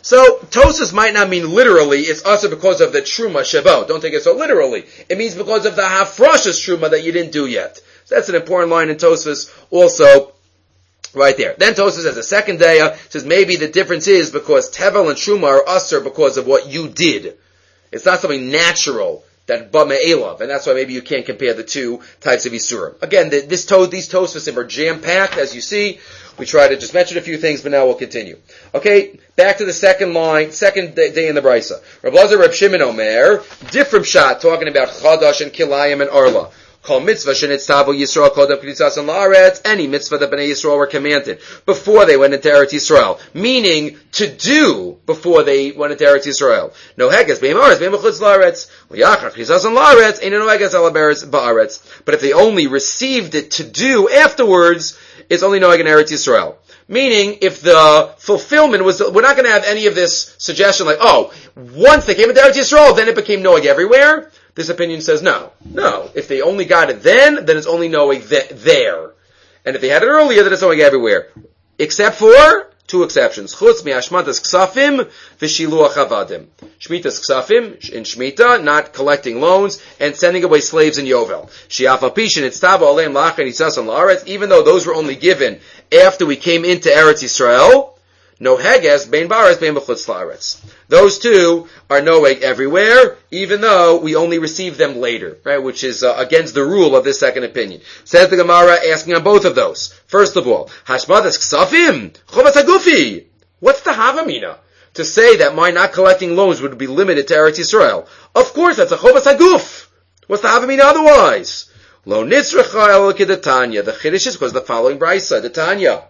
So, Tosas might not mean literally, it's also because of the Truma Shebo. Don't take it so literally. It means because of the Hafrashas Truma that you didn't do yet. So that's an important line in Tosas also, right there. Then Tosas has a second day, says maybe the difference is because Tevel and Truma are usher because of what you did. It's not something natural that ba me'elav, and that's why maybe you can't compare the two types of Isurim. Again, the, this to, these Tosas are jam-packed, as you see. We try to just mention a few things, but now we'll continue. Okay, back to the second line, second day in the Brisa. Reb Lazar, Reb Shimon Omer, different shot, talking about Chadash and Kilayim and Arla. Kol mitzvah shenitztavu Yisrael kodem k'nitzas and la'aretz, any mitzvah that Bnei Yisrael were commanded before they went into Eretz Yisrael. Meaning, to do before they went into Eretz Yisrael. No heges, be'im aretz, be'im chutz la'aretz. L'yachar k'nitzas and la'aretz, ain't no heges ala beretz ba'aretz. But if they only received it to do afterwards, it's only noeg in Eretz Yisrael. Meaning, if the fulfillment was, we're not going to have any of this suggestion like, oh, once they came into Eretz Yisrael, then it became noeg everywhere. This opinion says no. No. If they only got it then, then it's only noeg th- there. And if they had it earlier, then it's noeg everywhere. Except for two exceptions. Chutz mi'ashmatas ksafim v'shiluach havadim. Shmitas ksafim, in Shmita, not collecting loans, and sending away slaves in Yovel. Shi'afa pishin itztava aleim la'achan yitzas la'aretz, even though those were only given after we came into Eretz Yisrael, no heges, bein bares, bein b'chutz la'aretz. Those two are noeg everywhere, even though we only receive them later, right? Which is uh, against the rule of this second opinion. Says the Gemara, asking on both of those. First of all, hashmadas ksafim, chovas hagufi. What's the havamina? To say that my not collecting loans would be limited to Eretz Yisrael. Of course, that's a chovas haguf. What's the havamina otherwise? Lo nitzrecha el kedatanya. The chiddush is because the following brisa, the Tanya.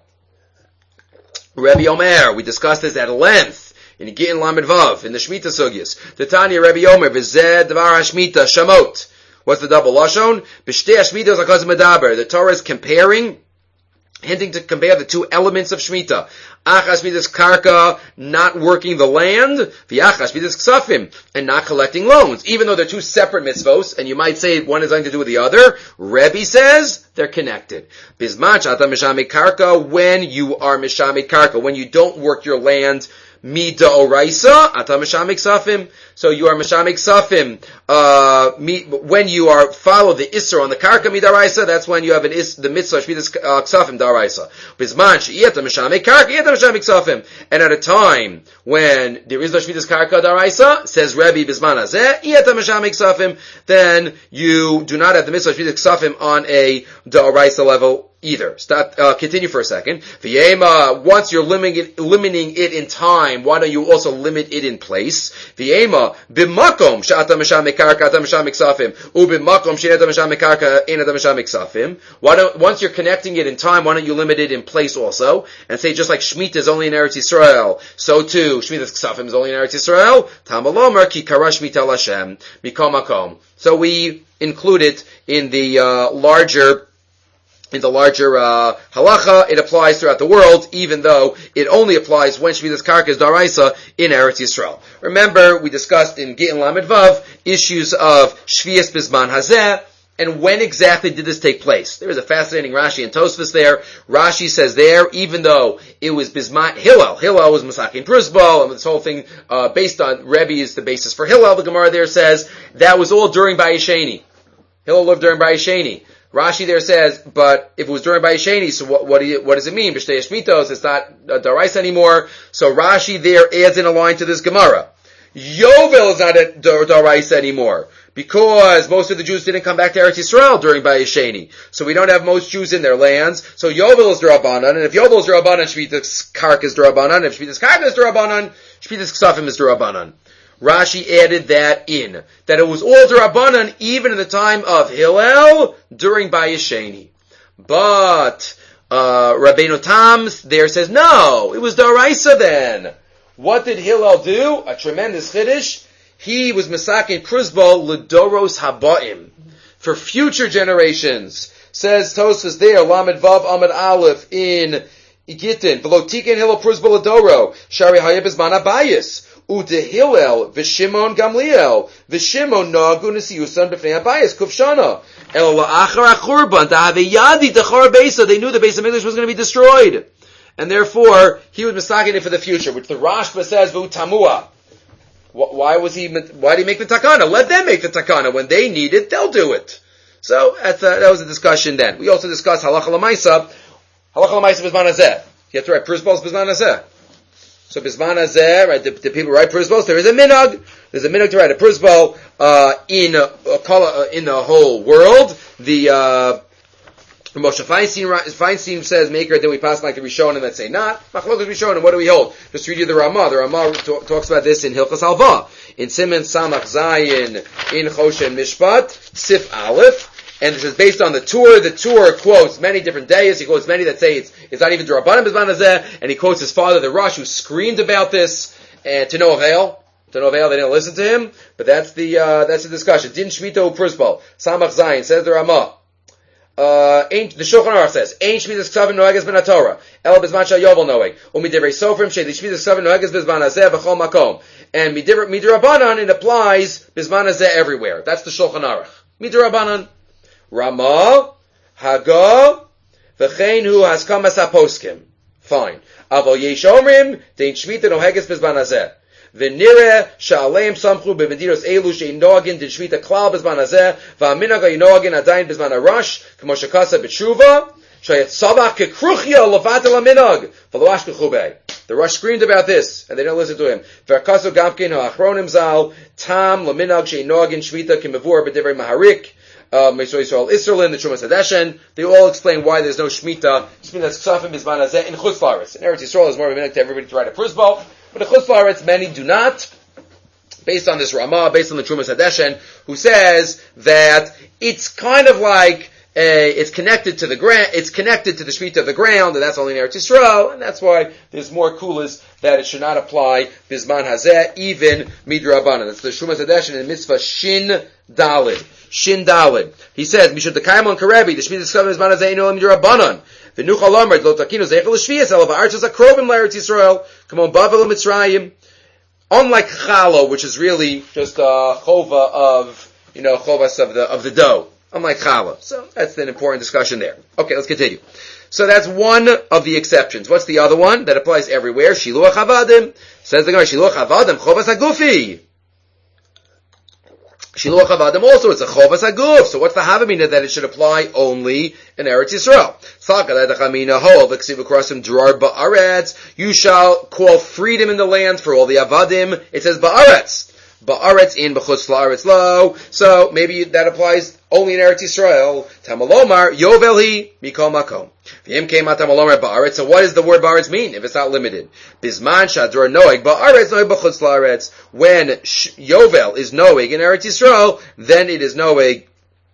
Rebbe Omer, we discussed this at length in Gittin Lamed Vav, in the Shemitah Sugyas. The Tanya Rebbe Omer, v'zeh dvar hashmita, shamot. What's the double lashon? B'shtei hashmitos hakaz medaber. The Torah is comparing, hinting to compare the two elements of Shemitah. Achas midas karka, not working the land, v'achas midas ksafim, and not collecting loans. Even though they're two separate mitzvos, and you might say one has nothing to do with the other, Rebbe says they're connected. Bismach ata mishami karka, when you are mishami karka, when you don't work your land, Mida oraisa, ata mishamik safim. So you are mishamik safim, uh, when you are, follow the isser on the karka midaraisa, that's when you have an is, the mitzvah, shmidas ksafim daraisa. Bizman, she'iyata mishamik karka, iyata mishamik safim. And at a time when there is no shmidas karka daraisa, says Rebbe Bizman hazeh, iyata mishamik safim, then you do not have the mitzvah, shmidas ksafim on a daraisa level either. Stop, uh, continue for a second. V'yema, once you're limiting it, limiting it in time, why don't you also limit it in place? V'yema, b'makom, she'ata mishamik karka, ata mishamik safim, u b'makom, she'ata mishamik karka, ein ata mishamik safim. Why don't, once you're connecting it in time, why don't you limit it in place also? And say just like Shemitah is only in Eretz Yisrael, so too, Shemitah's ksafim is only in Eretz Yisrael, Tamalomer, ki kara Shemitah l'Hashem, mikom makom. So we include it in the, uh, larger In the larger uh, halacha, it applies throughout the world, even though it only applies when Shmitas Karka is Daraisa in Eretz Yisrael. Remember, we discussed in Gittin Lamed Vav issues of Shvias Bizman Hazeh, and when exactly did this take place? There is a fascinating Rashi and Tosfos there. Rashi says there, even though it was Bizman, Hillel, Hillel was Masakin Prusbal, and this whole thing uh, based on Rebbe is the basis for Hillel, the Gemara there says, that was all during Bayesheni. Hillel lived during Bayesheni. Rashi there says, but if it was during Bayesheni, so what, what, do you, what does it mean? B'shtei Shmitos, it's not uh, Daraisa anymore. So Rashi there adds in a line to this Gemara. Yovel is not a Daraisa anymore, because most of the Jews didn't come back to Eretz Yisrael during Bayesheni. So we don't have most Jews in their lands. So Yovel is Darabanan, and if Yovel is Darabanan, Shmitas Kark is Darabanan. If Shmitas Kark is Darabanan, Shmitas Ksafim is Darabanan. Rashi added that in, that it was all Darabanan even in the time of Hillel during Bayesheni. But uh, Rabbeinu Tam there says, no, it was Daraisa then. What did Hillel do? A tremendous chiddush. He was Mesakin Prusbal L'Doros Habaim, for future generations. Says Tosfos there, Lamed Vav Amud Aleph in Gittin, V'lo Tiken Hillel Prusbal L'Doro, Shari Hayeb Bizman Abayis. Ude Hillel, V'Shimon Gamliel, V'Shimon Nagu Nesiyusan B'fnei Abayis Kufshana. El La'achar HaChurban, Ta'aveyadi T'chor Beisa, they knew the Beis HaMikdash was going to be destroyed. and therefore he was mistaken it for the future, which the Rashba says v'u tamua. Why was he? Why did he make the takana? Let them make the takana. When they need it, they'll do it. So that's a, that was a discussion then. We also discussed halacha l'maisa. Halacha l'maisa b'zman hazeh. You have to write prisbos b'zman hazeh. So b'zman hazeh, right? The, the people write prisbos. There is a minhag. There's a minhag to write a prisbo uh, in uh, uh, in the whole world. The uh, Moshe Feinstein, Feinstein says maker. Then we pass like the Rishon and let's say not. Machlokas Rishon. And what do we hold? Just read you the Ramah. The Ramah talk, talks about this in Hilchas Halva, in Siman Samach Zayin, in Choshen Mishpat, Sif Aleph. And this is based on the Tur. The Tur quotes many different days. He quotes many that say it's, it's not even D'Rabbanan B'zman Hazeh. And he quotes his father, the Rosh, who screamed about this, and to no avail. To no avail, they didn't listen to him. But that's the, uh, that's the discussion. Din Shmita U'Prisbal. Samach Zayin, says the Ramah. Uh, the Shulchan Aruch says, Ein Shmitas Ksavim Noeges Ben HaTorah, El B'zman Shal Yovel Noeg, U'midivrei Sofrim, Shei Shmitas Ksavim Noeges B'zman Hazeh V'chol Makom. And Midrabanan, it applies B'zman Hazeh everywhere. That's the Shulchan Aruch. Midrabanan. Ramah, Haga, V'chein Hu Haskamas HaPoskim. Fine. Aval Yesh Omrim, Dein Shmita Noeges B'zman Hazeh. V'nireh sha'aleim samchu b'mediros elu she'inogin din shvita klal b'zman hazeh v'aminag ha'inogin adayin b'zman harash k'mo shekasa b'tshuva shayat sabach kekruchya levatel ha'minag v'loash k'chubei. The Rosh screamed about this, and they didn't listen to him. V'akaso gamkin ha'achronim zal tam leminag she'inogin shvita k'mevur b'divrei maharik Meisro Yisrael Israelin, the Trumas Hadeshen. They all explain why there's no shmita. Shmita's ksafim b'zman hazeh in Chutz La'aretz. In Eretz Yisrael, is more of a minhag to everybody to write a prisbal. But the Chutz La'aretz, many do not, based on this Ramah, based on the Trumas Hadeshen, who says that it's kind of like a, it's connected to the ground, it's connected to the Shemitah of the ground, and that's only in Eretz Yisrael, and that's why there's more kulas that it should not apply Bizman Hazeh, even Midrabanan. That's the Trumas Hadeshen in Mitzvah Shin Dalid. Shin Dalid. He says, Mishud Dekayim on Karebi, the Shemitah Ksavim Bizman Hazeh ino Midrabanan. V'nuchal Amar, Lo Takinu Zeichel L'Shviyas, Ela V'Archas HaKrovim L'Eretz Yisrael, Come on, Bavel Mitzrayim. Unlike Chala, which is really just a chova of, you know, chovas of the, of the dough. Unlike Chala. So that's an important discussion there. Okay, let's continue. So that's one of the exceptions. What's the other one that applies everywhere? Shiluach Havadim. Says the guy, Shiluach Havadim, chovas hagufi. Shiluach Havadim also, it's a chovas haguf. So what's the Havamina that it should apply only in Eretz Yisrael? You shall call freedom in the land for all the Avadim. It says Ba'aretz. Ba'aretz in B'chutz La'aretz lo. So maybe that applies only in Eretz Yisrael. Tamalomar, Yovelhi, Mikol Makom. V'im came out Tamalomar Ba'aretz. So what does the word Ba'aretz mean if it's not limited? Bizman Shador Noeg Ba'aretz Noeg B'chutz La'aretz. When Yovel is Noeg in Eretz Yisrael, then it is Noeg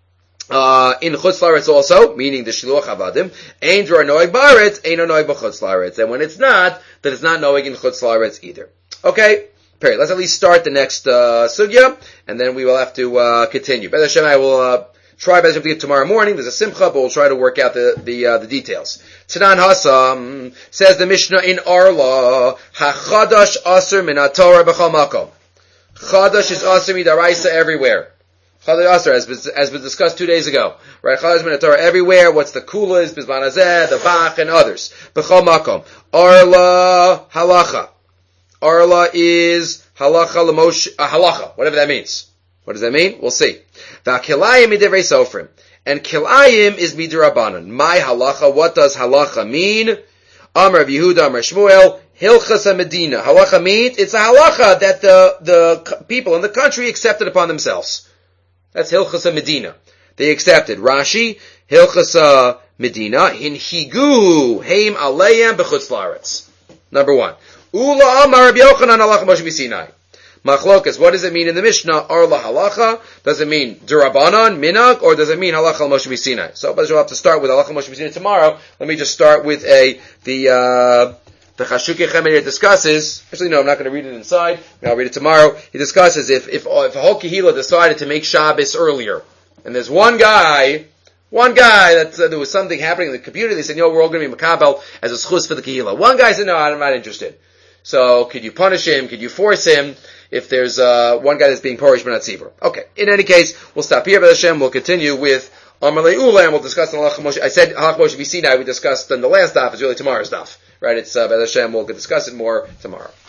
Uh, in Chutz La'aretz also, meaning the Shiluach Havadim, Ein Dror Noeg Ba'aretz, Ein Noeg B'chutz La'aretz. And when it's not, then it's not Noeg in Chutz La'aretz either. Okay? Period. Let's at least start the next, uh, sugya, and then we will have to, uh, continue. B'ez Hashem, I will, uh, try B'ez Hashem to get tomorrow morning. There's a simcha, but we'll try to work out the, the, uh, the details. Tanan Hasam, says the Mishnah in Arla, HaChadash Aser Min HaTorah B'chal Makom. Chadash is Aser Midaraisa everywhere. Chadash Aser, as was, as was discussed two days ago. Right? Chadash Min HaTorah everywhere. What's the Kulas, Bizman Hazeh, the Bach, and others. B'chal Makom. Arla Halacha. Arla is halacha l'mosh, uh, halacha, whatever that means. What does that mean? We'll see. V'kilayim midivrei sofrim. And kilayim is midrabanan. My halacha, what does halacha mean? Amar Yehuda, Amar Shmuel, hilchas medina. Halacha means, it's a halacha that the, the people in the country accepted upon themselves. That's hilchas medina. They accepted. Rashi, hilchas medina, hinhigu, heim aleyem b'chutz la'aretz. Number one. Ula Amar Rabbi Yochanan halacha Moshe B'Sinai. Machlokas, what does it mean in the Mishnah? Arla halacha? Does it mean Durabanan, Minag, or does it mean halacha Moshe B'Sinai? So, but we'll have to start with halacha Moshe B'Sinai tomorrow. Let me just start with a, the, uh, the Chashukei Chemer discusses, actually no, I'm not going to read it inside, I'll read it tomorrow. He discusses if, if, if a whole Kehila decided to make Shabbos earlier, and there's one guy, One guy, that uh, there was something happening in the computer, they said, you know, we're all going to be makabel as a schus for the Kehila. One guy said, no, I'm not interested. So, could you punish him? Could you force him if there's uh, one guy that's being porish but not tzibur? Okay. In any case, we'll stop here, B'ez Hashem. We'll continue with Amar Le'ula, and we'll discuss the Halacha Moshe. I said Halacha Moshe B'Sinai. We discussed in the last daf. It's really tomorrow's daf. right? It's uh, B'ez Hashem. We'll discuss it more tomorrow.